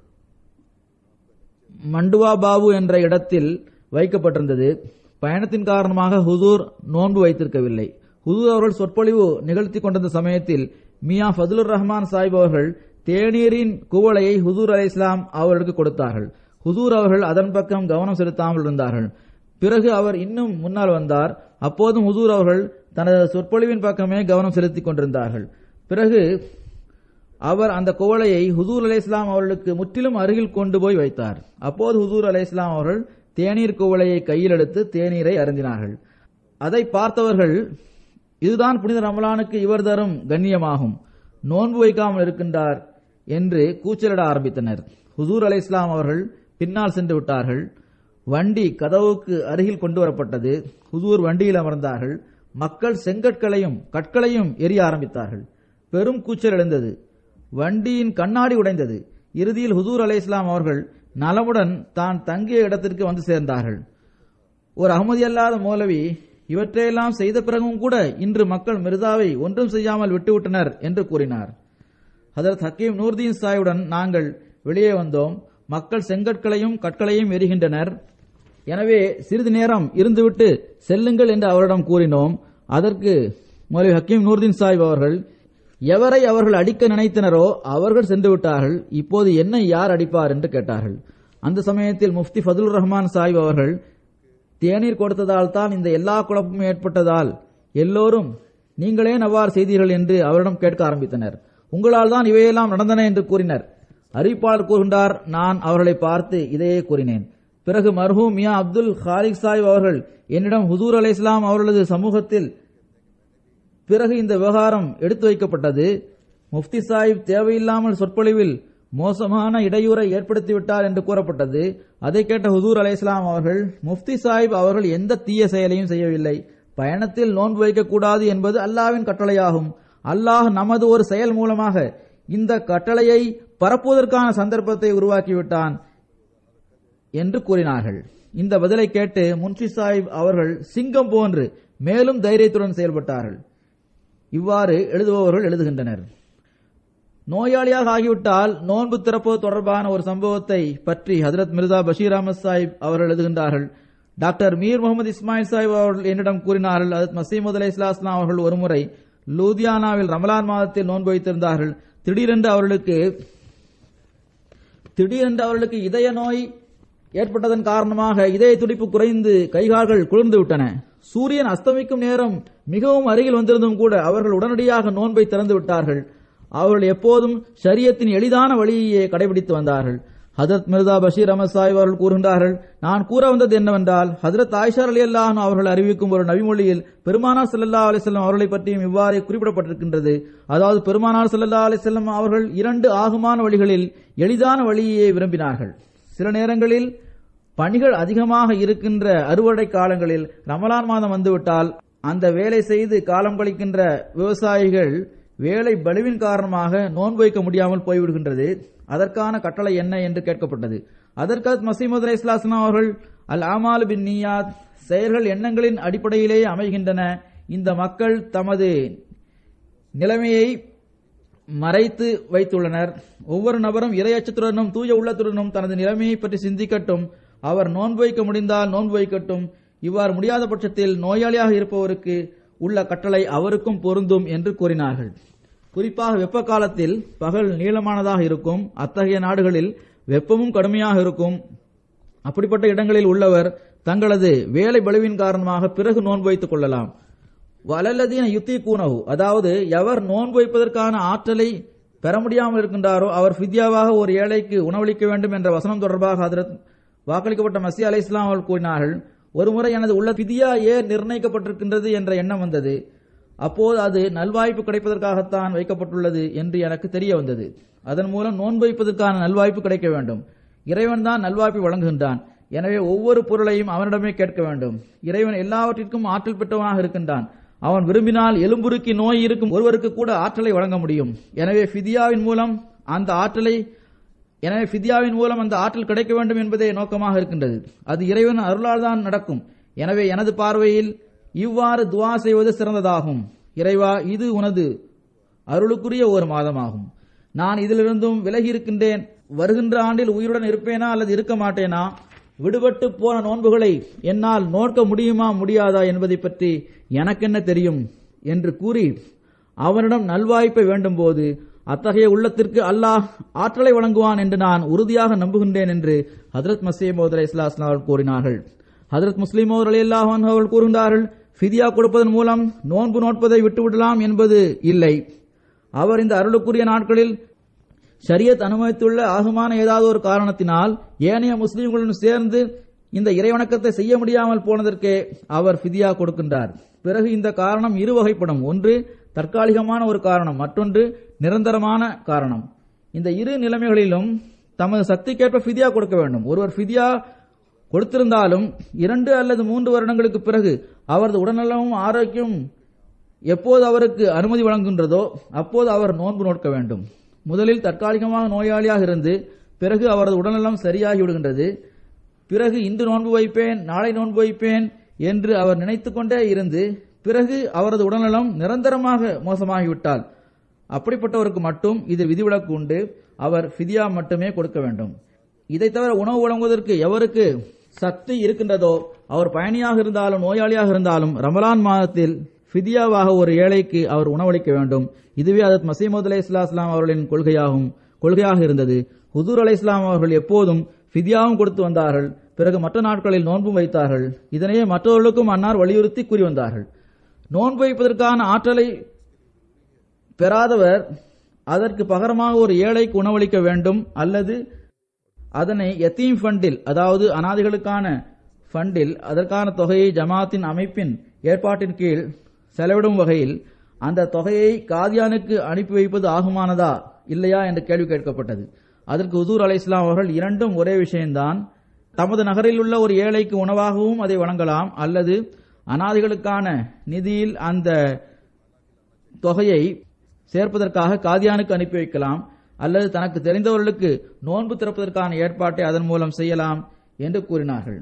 மண்டுவா பாபு என்ற இடத்தில் வைக்கப்பட்டிருந்தது. பயணத்தின் காரணமாக ஹுசூர் நோன்பு வைத்திருக்கவில்லை. ஹுசூர் அவர்கள் சொற்பொழிவு நிகழ்த்தி கொண்டிருந்த சமயத்தில் மியா ஃபதுலுர் ரஹ்மான் சாஹிப் அவர்கள் தேநீரின் குவளையை ஹுசூர் அலைஹிஸ்ஸலாம் அவர்களுக்கு கொடுத்தார்கள். ஹுசூர் அவர்கள் அதன் பக்கம் கவனம் செலுத்தாமல் இருந்தார்கள். பிறகு அவர் இன்னும் முன்னால் வந்தார். அப்போதும் ஹுசூர் அவர்கள் தனது சொற்பொழிவின் பக்கமே கவனம் செலுத்திக் கொண்டிருந்தார்கள். பிறகு அவர் அந்த குவளையை ஹுசூர் அலைஹிஸ்ஸலாம் அவர்களுக்கு முற்றிலும் அருகில் கொண்டு போய் வைத்தார். அப்போது ஹுசூர் அலைஹிஸ்ஸலாம் அவர்கள் தேநீர் குவளையை கையில் எடுத்து தேநீரை அருந்தினார்கள். அதை பார்த்தவர்கள், இதுதான் புனித ரமலானுக்கு இவர் தரும் கண்ணியமாகும், நோன்பு வைக்காமல் இருக்கின்றார் என்று கூச்சலிட ஆரம்பித்தனர். ஹுசூர் அலைஹிஸ்ஸலாம் அவர்கள் பின்னால் சென்று விட்டார்கள். வண்டி கதவுக்கு அருகில் கொண்டு வரப்பட்டது. ஹுசூர் வண்டியில் அமர்ந்தார்கள். மக்கள் செங்கற்களையும் கற்களையும் எரிய ஆரம்பித்தார்கள். பெரும் கூச்சல் எழுந்தது. வண்டியின் கண்ணாடி உடைந்தது. இறுதியில் ஹுசூர் அலைஹிஸ்ஸலாம் அவர்கள் நலமுடன் தான் தங்கிய இடத்திற்கு வந்து சேர்ந்தார்கள். ஒரு அஹ்மதி அல்லாத மௌலவி, இவற்றையெல்லாம் செய்த பிறகும் கூட இன்று மக்கள் மிர்சாவை ஒன்றும் செய்யாமல் விட்டுவிட்டனர் என்று கூறினார். ஹஜ்ரத் ஹக்கீம் நூர்தீன் சாஹிபுடன் நாங்கள் வெளியே வந்தோம். மக்கள் செங்கற்களையும் கற்களையும் எரிகின்றனர். எனவே சிறிது நேரம் இருந்துவிட்டு செல்லுங்கள் என்று அவரிடம் கூறினோம். அதற்கு மௌலவி ஹக்கீம் நூர்தீன் சாஹிப் அவர்கள், எவரை அவர்கள் அடிக்க நினைத்தனரோ அவர்கள் சென்று விட்டார்கள், இப்போது என்னை யார் அடிப்பார் என்று கேட்டார்கள். அந்த சமயத்தில் முஃப்தி ஃபதுலுர் ரஹ்மான் சாஹிப் அவர்கள், தேநீர் கொடுத்ததால் தான் இந்த எல்லா குழப்பமும் ஏற்பட்டதால் எல்லோரும் நீங்களே அவ்வாறு செய்தீர்கள் என்று அவரிடம் கேட்க ஆரம்பித்தனர். உங்களால் தான் இவையெல்லாம் நடந்தன என்று கூறினர். அறிவிப்பாளர் கூறுகின்றார், நான் அவர்களை பார்த்து இதையே கூறினேன். பிறகு மர்ஹூம் மியா அப்துல் ஹாலிக் சாஹிப் அவர்கள் என்னிடம் ஹுசூர் அலைஹிஸ்ஸலாம் அவர்களது சமூகத்தில் பிறகு இந்த விவகாரம் எடுத்து வைக்கப்பட்டது. முஃப்தி சாஹிப் தேவையில்லாமல் சொற்பொழிவில் மோசமான இடையூறை ஏற்படுத்திவிட்டார் என்று கூறப்பட்டது. அதை கேட்ட ஹுசூர் அலைஹிஸ்ஸலாம் அவர்கள், முஃப்தி சாஹிப் அவர்கள் எந்த தீய செயலையும் செய்யவில்லை. பயணத்தில் நோன்பு வைக்கக்கூடாது என்பது அல்லாஹ்வின் கட்டளையாகும். அல்லாஹ் நமது ஒரு செயல் மூலமாக இந்த கட்டளையை பரப்புவதற்கான சந்தர்ப்பத்தை உருவாக்கிவிட்டான் என்று கூறினார்கள். இந்த பதிலை கேட்டு முன்ஷி சாஹிப் அவர்கள் சிங்கம் போன்று மேலும் தைரியத்துடன் செயல்பட்டார்கள். இவ்வாறு எழுதுபவர்கள் எழுதுகின்றனர். நோயாளியாக ஆகிவிட்டால் நோன்பு திறப்பது தொடர்பான ஒரு சம்பவத்தை பற்றி ஹஜ்ரத் மிர்சா பஷீர் அஹமத் சாஹிப் அவர்கள் எழுதுகின்றார்கள். டாக்டர் மீர் முகமது இஸ்மாயில் சாஹிப் அவர்கள் என்னிடம் கூறினார்கள், ஹஜ்ரத் மஸீஹ் மவ்ஊத் அலைஹிஸ்ஸலாம் அவர்கள் ஒருமுறை லூதியானாவில் ரமலான் மாதத்தில் நோன்பு வைத்திருந்தார்கள். திடீரென்று அவர்களுக்கு திடீரென்று அவர்களுக்கு இதய நோய் ஏற்பட்டதன் காரணமாக இதய துடிப்பு குறைந்து கைகால்கள் குளிர்ந்து விட்டன. சூரியன் அஸ்தமிக்கும் நேரம் மிகவும் அருகில் வந்திருந்தும் கூட அவர்கள் உடனடியாக நோன்பை திறந்து விட்டார்கள். அவர்கள் எப்போதும் ஷரியத்தின் எளிதான வழியையே கடைபிடித்து வந்தார்கள். ஹஜ்ரத் மிர்சா பஷீர் அஹமத் சாஹிப் அவர்கள் கூறுகின்றார்கள், நான் கூற வந்தது என்னவென்றால், ஹஜ்ரத் ஆயிஷா ரலியல்லாஹு அன்ஹா அவர்கள் அறிவிக்கும் ஒரு நபிமொழியில் பெருமானார் ஸல்லல்லாஹு அலைஹி வஸல்லம் அவர்களை பற்றியும் இவ்வாறு குறிப்பிடப்பட்டிருக்கின்றது. அதாவது பெருமானார் ஸல்லல்லாஹு அலைஹி வஸல்லம் அவர்கள் இரண்டு ஆகுமான வழிகளில் எளிதான வழியை விரும்பினார்கள். சில நேரங்களில் பணிகள் அதிகமாக இருக்கின்ற அறுவடை காலங்களில் ரமலான் மாதம் வந்துவிட்டால் அந்த வேலை செய்து காலம் கழிக்கின்ற விவசாயிகள் வேலை பலுவின் காரணமாக நோன்பு வைக்க முடியாமல் போய்விடுகின்றது. அதற்கான கட்டளை என்ன என்று கேட்கப்பட்டது. அதற்கு மஸீஹ் மவ்ஊத் அலைஹிஸ்ஸலாம் அவர்கள், அல் ஆமால் பின் நியாத், செயல்கள் எண்ணங்களின் அடிப்படையிலேயே அமைகின்றன. இந்த மக்கள் தமது நிலைமையை மறைத்து வைத்துள்ளனர். ஒவ்வொரு நபரும் இறையச்சத்துடனும் தூய உள்ளத்துடனும் தனது நிலைமையை பற்றி சிந்திக்கட்டும். அவர் நோன்பு வைக்க முடிந்தால் நோன்பு வைக்கட்டும். இவ்வாறு முடியாத பட்சத்தில் நோயாளியாக இருப்பவருக்கு உள்ள கட்டளை அவருக்கும் பொருந்தும் என்று கூறினார்கள். குறிப்பாக வெப்ப காலத்தில் பகல் நீளமானதாக இருக்கும். அத்தகைய நாடுகளில் வெப்பமும் கடுமையாக இருக்கும். அப்படிப்பட்ட இடங்களில் உள்ளவர் தங்களது வேலை பளுவின் காரணமாக பிறகு நோன்பு வைத்துக் கொள்ளலாம். வலல்லதீன யுத்தி கூனவு, அதாவது எவர் நோன்பு வைப்பதற்கான ஆற்றலை பெற முடியாமல் இருக்கின்றாரோ அவர் ஃபித்யாவாக ஒரு ஏழைக்கு உணவளிக்க வேண்டும் என்ற வசனம் தொடர்பாக ஹதரத் வாக்களிக்கப்பட்ட மசீஹ் அலைஹிஸ்ஸலாம் அவர்கள் கூறினார்கள், ஒருமுறை எனது உள்ள ஃபித்யா ஏன் நிர்ணயிக்கப்பட்டிருக்கின்றது என்ற எண்ணம் வந்தது. அப்போது அது நல்வாய்ப்பு கிடைப்பதற்காகத்தான் வைக்கப்பட்டுள்ளது என்று எனக்கு தெரிய வந்தது. அதன் மூலம் நோன்பு வைப்பதற்கான நல்வாய்ப்பு கிடைக்க வேண்டும். இறைவன் தான் நல்வாய்ப்பை வழங்குகின்றான். எனவே ஒவ்வொரு பொருளையும் அவனிடமே கேட்க வேண்டும். இறைவன் எல்லாவற்றிற்கும் ஆற்றல் பெற்றவனாக இருக்கின்றான். அவன் விரும்பினால் எலும்புருக்கி நோய் இருக்கும் ஒருவருக்கு கூட ஆற்றலை வழங்க முடியும். எனவே ஃபித்யாவின் மூலம் அந்த ஆற்றலை எனவே ஃபித்யாவின் மூலம் அந்த ஆற்றல் கிடைக்க வேண்டும் என்பதே நோக்கமாக இருக்கின்றது. அது இறைவன் அருளால் தான் நடக்கும். எனவே எனது பார்வையில் இவ்வாறு துவா செய்வது சிறந்ததாகும். இறைவா, இது உனது அருளுக்குரிய ஒரு மாதமாகும். நான் இதிலிருந்தும் விலகி இருக்கின்றேன். வருகின்ற ஆண்டில் உயிருடன் இருப்பேனா அல்லது இருக்க மாட்டேனா? விடுபட்டு போன நோன்புகளை என்னால் நோக்க முடியுமா முடியாதா என்பதை பற்றி எனக்கென்ன தெரியும் என்று கூறி அவனிடம் நல்வாய்ப்பை வேண்டும் போது அத்தகைய உள்ளத்திற்கு அல்லாஹ் ஆற்றலை வழங்குவான் என்று நான் உறுதியாக நம்புகின்றேன் என்று ஹதரத் மஸீஹ் மவ்ஊத் அலைஹிஸ்ஸலாம் அவர்கள் கூறினார்கள். ஹதரத் முஸ்லிம் மவ்ஊத் ரலியல்லாஹு அன்ஹு அவர்கள் கூறுகின்றார்கள், ஃபித்யா கொடுப்பதன் மூலம் நோன்பு நோட்பதை விட்டுவிடலாம் என்பது இல்லை. அவர் இந்த அருளுக்குரிய நாட்களில் ஷரியத் அனுமதித்துள்ள ஆகுமான ஏதாவது ஒரு காரணத்தினால் ஏனைய முஸ்லிம்களுடன் சேர்ந்து இந்த இறைவணக்கத்தை செய்ய முடியாமல் போனதற்கே அவர் ஃபித்யா கொடுக்கின்றார். பிறகு இந்த காரணம் இரு வகைப்படும். ஒன்று தற்காலிகமான ஒரு காரணம், மற்றொன்று நிரந்தரமான காரணம். இந்த இரு நிலைமைகளிலும் தமது சக்திக்கேற்ப ஃபித்யா கொடுக்க வேண்டும். ஒருவர் ஃபித்யா கொடுத்திருந்தாலும் இரண்டு அல்லது மூன்று வருடங்களுக்கு பிறகு அவரது உடல்நலமும் ஆரோக்கியம் எப்போது அவருக்கு அனுமதி வழங்குகின்றதோ அப்போது அவர் நோன்பு நோக்க வேண்டும். முதலில் தற்காலிகமாக நோயாளியாக இருந்து பிறகு அவரது உடல்நலம் சரியாகி விடுகின்றது. பிறகு இன்று நோன்பு வைப்பேன், நாளை நோன்பு வைப்பேன் என்று அவர் நினைத்துக் கொண்டே இருந்து பிறகு அவரது உடல்நலம் நிரந்தரமாக மோசமாகிவிட்டால் அப்படிப்பட்டவருக்கு மட்டும் இது விதிவிலக்கு உண்டு. அவர் ஃபித்யா மட்டுமே கொடுக்க வேண்டும். இதை தவிர உணவு வழங்குவதற்கு எவருக்கு சக்தி இருக்கின்றதோ அவர் பயணியாக இருந்தாலும் நோயாளியாக இருந்தாலும் ரமலான் மாதத்தில் ஃபித்யாவாக ஒரு ஏழைக்கு அவர் உணவளிக்க வேண்டும். இதுவே ஹதரத் மஸீஹ் மவ்ஊத் அலைஹிஸ்ஸலாம் அவர்களின் கொள்கையாகும் கொள்கையாக இருந்தது. ஹுசூர் அலைஹிஸ்ஸலாம் அவர்கள் எப்போதும் ஃபித்யாவும் கொடுத்து வந்தார்கள். பிறகு மற்ற நாட்களில் நோன்பும் வைத்தார்கள். இதனையே மற்றவர்களுக்கும் அன்னார் வலியுறுத்தி கூறி வந்தார்கள். நோன்பு வைப்பதற்கான ஆற்றலை பெறாதவர் அதற்கு பகரமாக ஒரு ஏழைக்கு உணவளிக்க வேண்டும் அல்லது அதனை யத்தீம் ஃபண்டில், அதாவது அனாதைகளுக்கான ஃபண்டில் அதற்கான தொகையை ஜமாத்தின் அமைப்பின் ஏற்பாட்டின் கீழ் செலவிடும் வகையில் அந்த தொகையை காதியானுக்கு அனுப்பி வைப்பது ஆகுமானதா இல்லையா என்று கேள்வி கேட்கப்பட்டது. அதற்கு ஹுசூர் அலைஹிஸ்ஸலாம் அவர்கள், இரண்டும் ஒரே விஷயம்தான். தமது நகரில் உள்ள ஒரு ஏழைக்கு உணவாகவும் அதை வழங்கலாம் அல்லது அனாதைகளுக்கான நிதியில் அந்த தொகையை சேர்ப்பதற்காக காதியானுக்கு அனுப்பி வைக்கலாம் அல்லது தனக்கு தெரிந்தவர்களுக்கு நோன்பு திறப்பதற்கான ஏற்பாட்டை அதன் மூலம் செய்யலாம் என்று கூறினார்கள்.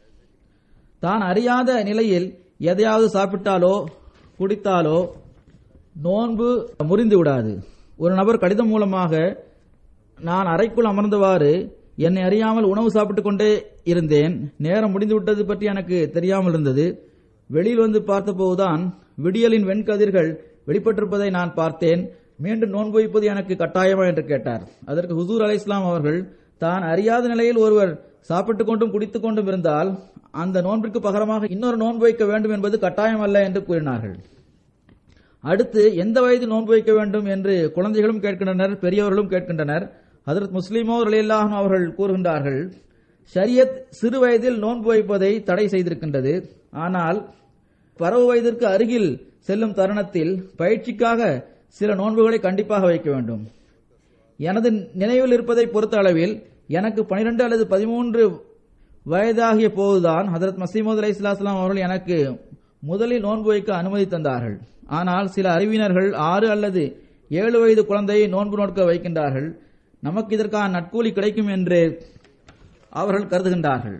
தான் அறியாத நிலையில் எதையாவது சாப்பிட்டாலோ குடித்தாலோ நோன்பு முறிந்து விடாது. ஒரு நபர் கடிதம் மூலமாக, நான் அறைக்குள் அமர்ந்தவாறு என்னை அறியாமல் உணவு சாப்பிட்டுக் கொண்டே இருந்தேன். நேரம் முடிந்துவிட்டது பற்றி எனக்கு தெரியாமல் இருந்தது. வெளியில் வந்து பார்த்தபோதுதான் விடியலின் வெண்கதிர்கள் வெளிப்பட்டிருப்பதை நான் பார்த்தேன். மீண்டும் நோன்பு வைப்பது எனக்கு கட்டாயமா என்று கேட்டார். அதற்கு ஹுசூர் அலைஹிஸ்ஸலாம் அவர்கள், தான் அறியாத நிலையில் ஒருவர் சாப்பிட்டுக் கொண்டும் குடித்துக் கொண்டும் இருந்தால் அந்த நோன்பிற்கு பகரமாக இன்னொரு நோன்பு வைக்க வேண்டும் என்பது கட்டாயம் அல்ல என்று கூறினார்கள். அடுத்து, எந்த வயதில் நோன்பு வைக்க வேண்டும் என்று குழந்தைகளும் கேட்கின்றனர், பெரியவர்களும் கேட்கின்றனர். ஹதரத் முஸ்லிம் மவ்ஊத் ரலியல்லாஹு அன்ஹு அவர்கள் கூறுகின்றார்கள், ஷரியத் சிறு வயதில் நோன்பு வைப்பதை தடை செய்திருக்கின்றது. ஆனால் பருவ வயதிற்கு அருகில் செல்லும் தருணத்தில் பயிற்சிக்காக சில நோன்புகளை கண்டிப்பாக வைக்க வேண்டும். எனது நினைவில் இருப்பதை பொறுத்த அளவில் எனக்கு பனிரெண்டு அல்லது பதிமூன்று வயதாகிய போதுதான் ஹதரத் மஸீஹ் மவ்ஊத் அலைஹிஸ்ஸலாம் அவர்கள் எனக்கு முதலில் நோன்பு வைக்க அனுமதி தந்தார்கள். ஆனால் சில அறிவினர்கள் ஆறு அல்லது ஏழு வயது குழந்தையை நோன்பு நோக்க வைக்கின்றார்கள். நமக்கு இதற்கான நட்கூலி கிடைக்கும் என்று அவர்கள் கருதுகின்றார்கள்.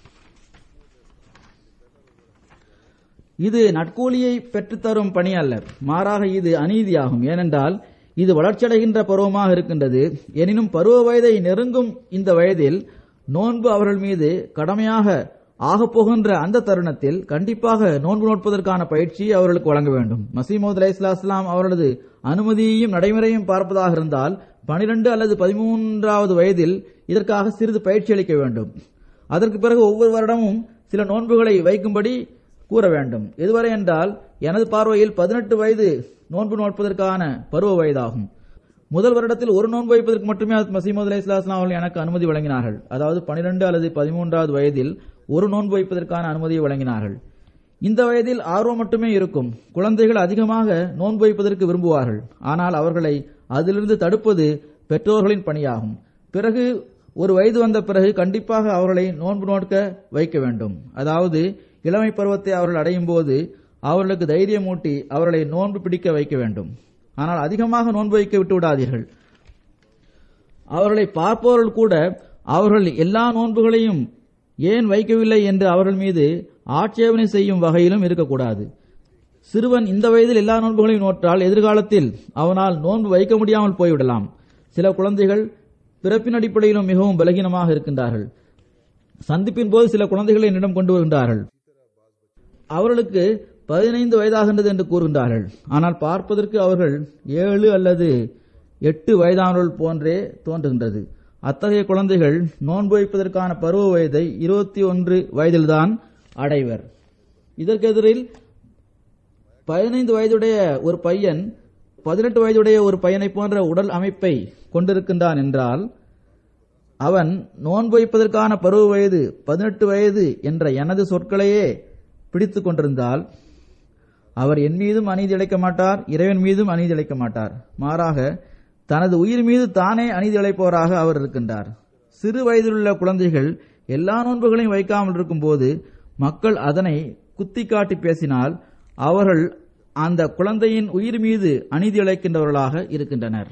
இது நட்கூலியை பெற்றுத்தரும் பணி அல்ல, மாறாக இது அநீதியாகும். ஏனென்றால் இது வளர்ச்சியடைகின்ற பருவமாக இருக்கின்றது. எனினும் பருவ வயதை நெருங்கும் இந்த வயதில் நோன்பு அவர்கள் மீது கடமையாக ஆகப்போகின்ற அந்த தருணத்தில் கண்டிப்பாக நோன்பு நோட்பதற்கான பயிற்சியை அவர்களுக்கு வழங்க வேண்டும். மசீமது அலைஹிஸ்ஸலாம் அவர்களது அனுமதியையும் நடைமுறையும் பார்ப்பதாக இருந்தால் பனிரெண்டு அல்லது பதிமூன்றாவது வயதில் இதற்காக சிறிது பயிற்சி அளிக்க வேண்டும். அதற்கு பிறகு ஒவ்வொரு வருடமும் சில நோன்புகளை வைக்கும்படி கூற வேண்டும். எதுவரை என்றால் எனது பார்வையில் பதினெட்டு வயது நோன்பு நோட்பதற்கான பருவ வயதாகும். முதல் வருடத்தில் ஒரு நோன்பு வைப்பதற்கு மட்டுமே மசீமது அலைஹிஸ்ஸலாம் அவர்கள் எனக்கு அனுமதி வழங்கினார்கள். அதாவது பனிரெண்டு அல்லது பதிமூன்றாவது வயதில் ஒரு நோன்பு வைப்பதற்கான அனுமதியை வழங்கினார்கள். இந்த வயதில் ஆர்வம் மட்டுமே இருக்கும். குழந்தைகள் அதிகமாக நோன்பு வைப்பதற்கு விரும்புவார்கள். ஆனால் அவர்களை அதிலிருந்து தடுப்பது பெற்றோர்களின் பணியாகும். பிறகு ஒரு வயது வந்த பிறகு கண்டிப்பாக அவர்களை நோன்பு நோட்க வைக்க வேண்டும். அதாவது இளமை பருவத்தை அவர்கள் அடையும் போது அவர்களுக்கு தைரியமூட்டி அவர்களை நோன்பு பிடிக்க வைக்க வேண்டும். ஆனால் அதிகமாக நோன்பு வைக்க விட்டு விடாதீர்கள். அவர்களை பார்ப்பவர்கள் கூட அவர்கள் எல்லா நோன்புகளையும் ஏன் வைக்கவில்லை என்று அவர்கள் மீது ஆட்சேபனை செய்யும் வகையிலும் இருக்கக்கூடாது. சிறுவன் இந்த வயதில் எல்லா நோன்புகளையும் நோற்றால் எதிர்காலத்தில் அவனால் நோன்பு வைக்க முடியாமல் போய்விடலாம். சில குழந்தைகள் பிறப்பின் அடிப்படையிலும் மிகவும் பலகீனமாக இருக்கின்றார்கள். சந்திப்பின் போது சில குழந்தைகளை என்னிடம் கொண்டு வருகின்றார்கள். அவர்களுக்கு பதினைந்து வயதாகின்றது என்று கூறுகின்றார்கள். ஆனால் பார்ப்பதற்கு அவர்கள் ஏழு அல்லது எட்டு வயதானவர்கள் போன்றே தோன்றுகின்றது. அத்தகைய குழந்தைகள் நோன்பு வைப்பதற்கான பருவ வயதை இருபத்தி ஒன்று வயதில்தான் அடைவர். இதற்கெதிரில் பதினைந்து வயதுடைய ஒரு பையன் பதினெட்டு வயதுடைய ஒரு பையனை போன்ற உடல் அமைப்பை கொண்டிருக்கின்றான் என்றால் அவன் நோன்பு வைப்பதற்கான பருவ வயது பதினெட்டு வயது என்ற எனது சொற்களையே பிடித்துக் கொண்டிருந்தால் அவர் என் மீதும் அநீதி இழைக்க மாட்டார், இறைவன் மீதும் அநீதி இழைக்க மாட்டார். மாறாக தனது உயிர் மீது தானே அநீதி இழைப்பவராக அவர் இருக்கின்றார். சிறு வயதிலுள்ள குழந்தைகள் எல்லா நோன்புகளையும் வைக்காமல் இருக்கும் போது மக்கள் அதனை குத்தி காட்டி பேசினால் அவர்கள் அந்த குழந்தையின் உயிர் மீது அநீதி இழைக்கின்றவர்களாக இருக்கின்றனர்.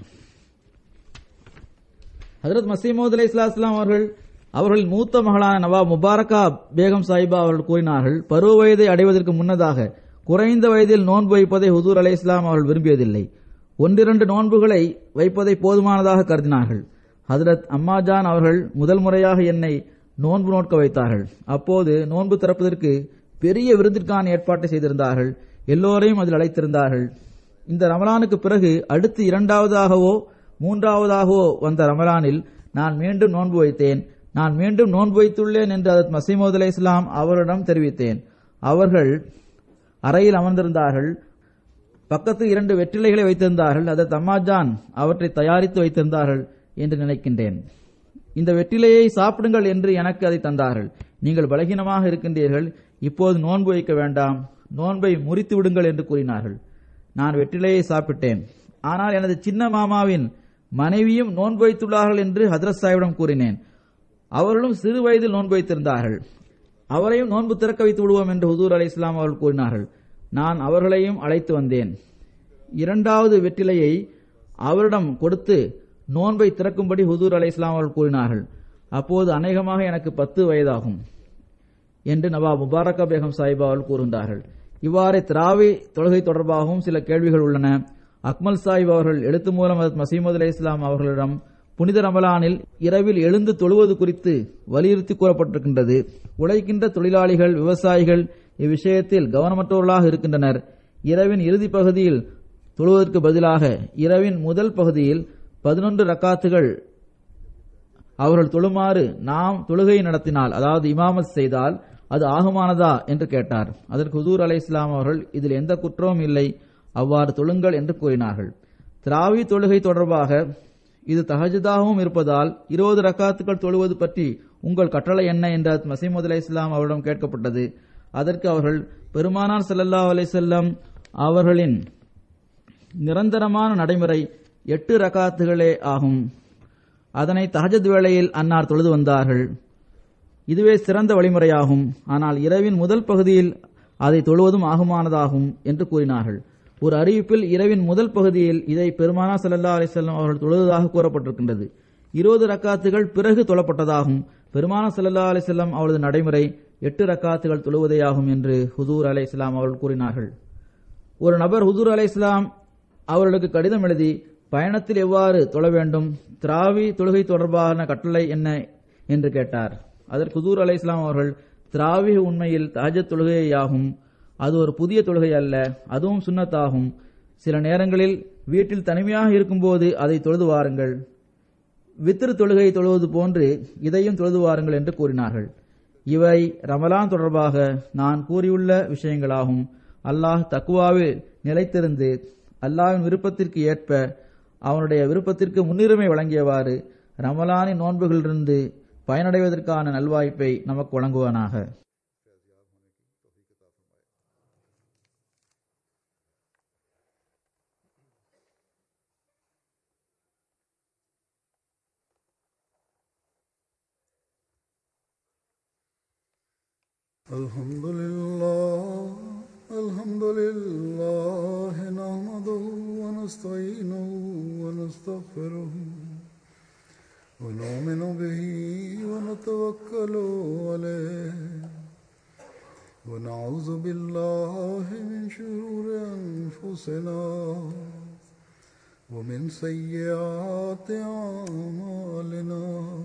ஹஜ்ரத் மசீமூத் அலைஹிஸ்ஸலாம் அவர்கள் அவர்களின் மூத்த மகளான நவாப் முபாரக்கா பேகம் சாஹிபா அவர்கள் கூறினார்கள், பருவ வயதை அடைவதற்கு முன்னதாக குறைந்த வயதில் நோன்பு வைப்பதை ஹுசூர் அலைஹிஸ்ஸலாம் அவர்கள் விரும்பியதில்லை. ஒன்றிரண்டு நோன்புகளை வைப்பதை போதுமானதாக கருதினார்கள். ஹஜ்ரத் அம்மாஜான் அவர்கள் முதல் முறையாக என்னை நோன்பு நோட்க வைத்தார்கள். அப்போது நோன்பு திறப்பதற்கு பெரிய விருந்திற்கான ஏற்பாட்டை செய்திருந்தார்கள். எல்லோரையும் அதில் அழைத்திருந்தார்கள். இந்த ரமலானுக்கு பிறகு அடுத்து இரண்டாவதாகவோ மூன்றாவதாகவோ வந்த ரமலானில் நான் மீண்டும் நோன்பு வைத்தேன். நான் மீண்டும் நோன்பு வைத்துள்ளேன் என்று ஹஜ்ரத் மசீமூத் அலைஹிஸ்ஸலாம் அவரிடம் தெரிவித்தேன். அவர்கள் அறையில் அமர்ந்திருந்தார்கள். பக்கத்தில் இரண்டு வெற்றிலைகளை வைத்திருந்தார்கள். ஹஜ்ரத் அம்மாஜான் அவற்றை தயாரித்து வைத்திருந்தார்கள் என்று நினைக்கின்றேன். இந்த வெற்றிலையை சாப்பிடுங்கள் என்று எனக்கு அதை தந்தார்கள். நீங்கள் பலகீனமாக இருக்கின்றீர்கள், இப்போது நோன்பு வைக்க வேண்டாம், நோன்பை முறித்து விடுங்கள் என்று கூறினார்கள். நான் வெற்றிலையை சாப்பிட்டேன். ஆனால் எனது சின்ன மாமாவின் மனைவியும் நோன்பு வைத்துள்ளார்கள் என்று ஹஜ்ரத் சாஹிபிடம் கூறினேன். அவர்களும் சிறு வயதில் நோன்பு வைத்திருந்தார்கள். அவரையும் நோன்பு திறக்க வைத்து விடுவோம் என்று ஹுசூர் அலைஹிஸ்ஸலாம் அவர்கள் கூறினார்கள். நான் அவர்களையும் அழைத்து வந்தேன். இரண்டாவது வெற்றிலையை அவரிடம் கொடுத்து நோன்பை திறக்கும்படி ஹுசூர் அலைஹிஸ்ஸலாம் அவர்கள் கூறினார்கள். அப்போது அநேகமாக எனக்கு பத்து வயதாகும் என்று நவாப் முபாரக்கா பேகம் சாஹிபா அவர்கள் கூறுகின்றார்கள். இவ்வாறு திராவி தொழுகை தொடர்பாகவும் சில கேள்விகள் உள்ளன. அக்மல் சாஹிப் அவர்கள் எழுத்து மூலம் ஹஜ்ரத் மசீமூத் அலைஹிஸ்ஸலாம் அவர்களிடம் புனித ரமலானில் இரவில் எழுந்து தொழுவது குறித்து வலியுறுத்தி கூறப்பட்டிருக்கின்றது. உழைக்கின்ற தொழிலாளிகள், விவசாயிகள் இவ்விஷயத்தில் கவனமற்றவர்களாக இருக்கின்றனர். இரவின் இறுதி பகுதியில் தொழுவதற்கு பதிலாக இரவின் முதல் பகுதியில் பதினொன்று ரக்காத்துகள் அவர்கள் தொழுமாறு நாம் தொழுகை நடத்தினால், அதாவது இமாமத் செய்தால் அது ஆகுமானதா என்று கேட்டார். அதற்கு ஹுசூர் அலைஹிஸ்ஸலாம் அவர்கள் இதில் எந்த குற்றமும் இல்லை, அவ்வாறு தொழுங்கள் என்று கூறினார்கள். திராவி தொழுகை தொடர்பாக இது தஹஜ்ஜுதாகவும் இருப்பதால் இருபது ரக்காத்துக்கள் தொழுவது பற்றி உங்கள் கட்டளை என்ன என்று மசீமூத் அலைஹிஸ்ஸலாம் அவரிடம் கேட்கப்பட்டது. அதற்கு அவர்கள், பெருமானார் ஸல்லல்லாஹு அலைஹி வஸல்லம் அவர்களின் நிரந்தரமான நடைமுறை எட்டு ரக்காத்துகளே ஆகும். அதனை தஹஜ்ஜுத் வேளையில் அன்னார் தொழுது வந்தார்கள். இதுவே சிறந்த வழிமுறையாகும். ஆனால் இரவின் முதல் பகுதியில் அதை தொழுவதும் ஆகுமானதாகும் என்று கூறினார்கள். ஒரு அறிவிப்பில் இரவின் முதல் பகுதியில் இதை பெருமானார் ஸல்லல்லாஹு அலைஹி வஸல்லம் அவர்கள் தொழுவதாக கூறப்பட்டிருக்கின்றது. இருபது ரக்காத்துகள் பிறகு தொழப்பட்டதாகும். பெருமானார் ஸல்லல்லாஹு அலைஹி வஸல்லம் அவரது நடைமுறை எட்டு ரக்காத்துகள் தொழுவதேயாகும் என்று ஹுசூர் அலைஹிஸ்ஸலாம் அவர்கள் கூறினார்கள். ஒரு நபர் ஹுசூர் அலைஹிஸ்ஸலாம் அவர்களுக்கு கடிதம் எழுதி பயணத்தில் எவ்வாறு தொழ வேண்டும், திராவி தொழுகை தொடர்பான கட்டளை என்ன என்று கேட்டார். அதற்கு ஹுசூர் அலைஹிஸ்ஸலாம் அவர்கள், திராவிக உண்மையில் தஹஜ்ஜத் தொழுகையாகும். அது ஒரு புதிய தொழுகை அல்ல, அதுவும் சுன்னத்தாகும். சில நேரங்களில் வீட்டில் தனிமையாக இருக்கும்போது அதை தொழுது வாருங்கள். வித்ரு தொழுகை தொழுவது போன்று இதையும் தொழுது வாருங்கள் என்று கூறினார்கள். இவை ரமலான் தொடர்பாக நான் கூறியுள்ள விஷயங்களாகும். அல்லாஹ் தக்குவாவில் நிலைத்திருந்து அல்லாஹ்வின் விருப்பத்திற்கு ஏற்ப அவனுடைய விருப்பத்திற்கு முன்னுரிமை வழங்கியவாறு ரமலானின் நோன்புகளிலிருந்து பயனடைவதற்கான நல்வாய்ப்பை நமக்கு வழங்குவானாக. Alhamdulillah, alhamdulillah, nahmaduhu wa nasta'inuhu wa nastaghfiruhu wa nu'minu bihi wa natawakkalu alayhi wa na'udhu billahi min shururi anfusina wa min sayyiati a'malina.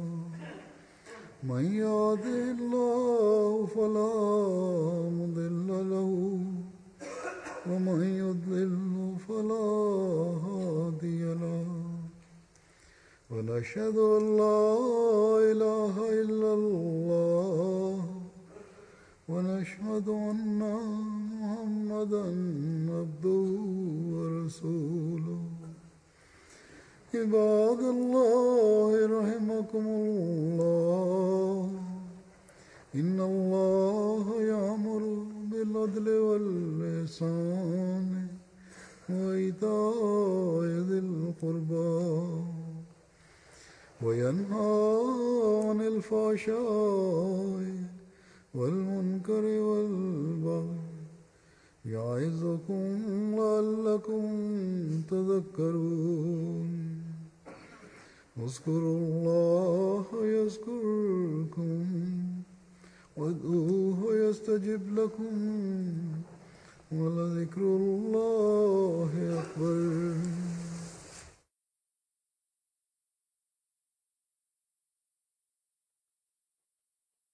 من يهده الله فلا مضل له ومن يضلل فلا هادي له ونشهد أن لا إله إلا الله ونشهد أن محمدا عبده ورسوله. عباد الله رحمكم الله إن الله يأمر بالعدل والإحسان وإيتاء ذي القربى وينهى عن الفحشاء والمنكر والبغي يعظكم لعلكم تذكرون. اذكروا الله يذكركم وادعوه يستجب لكم ولذكر الله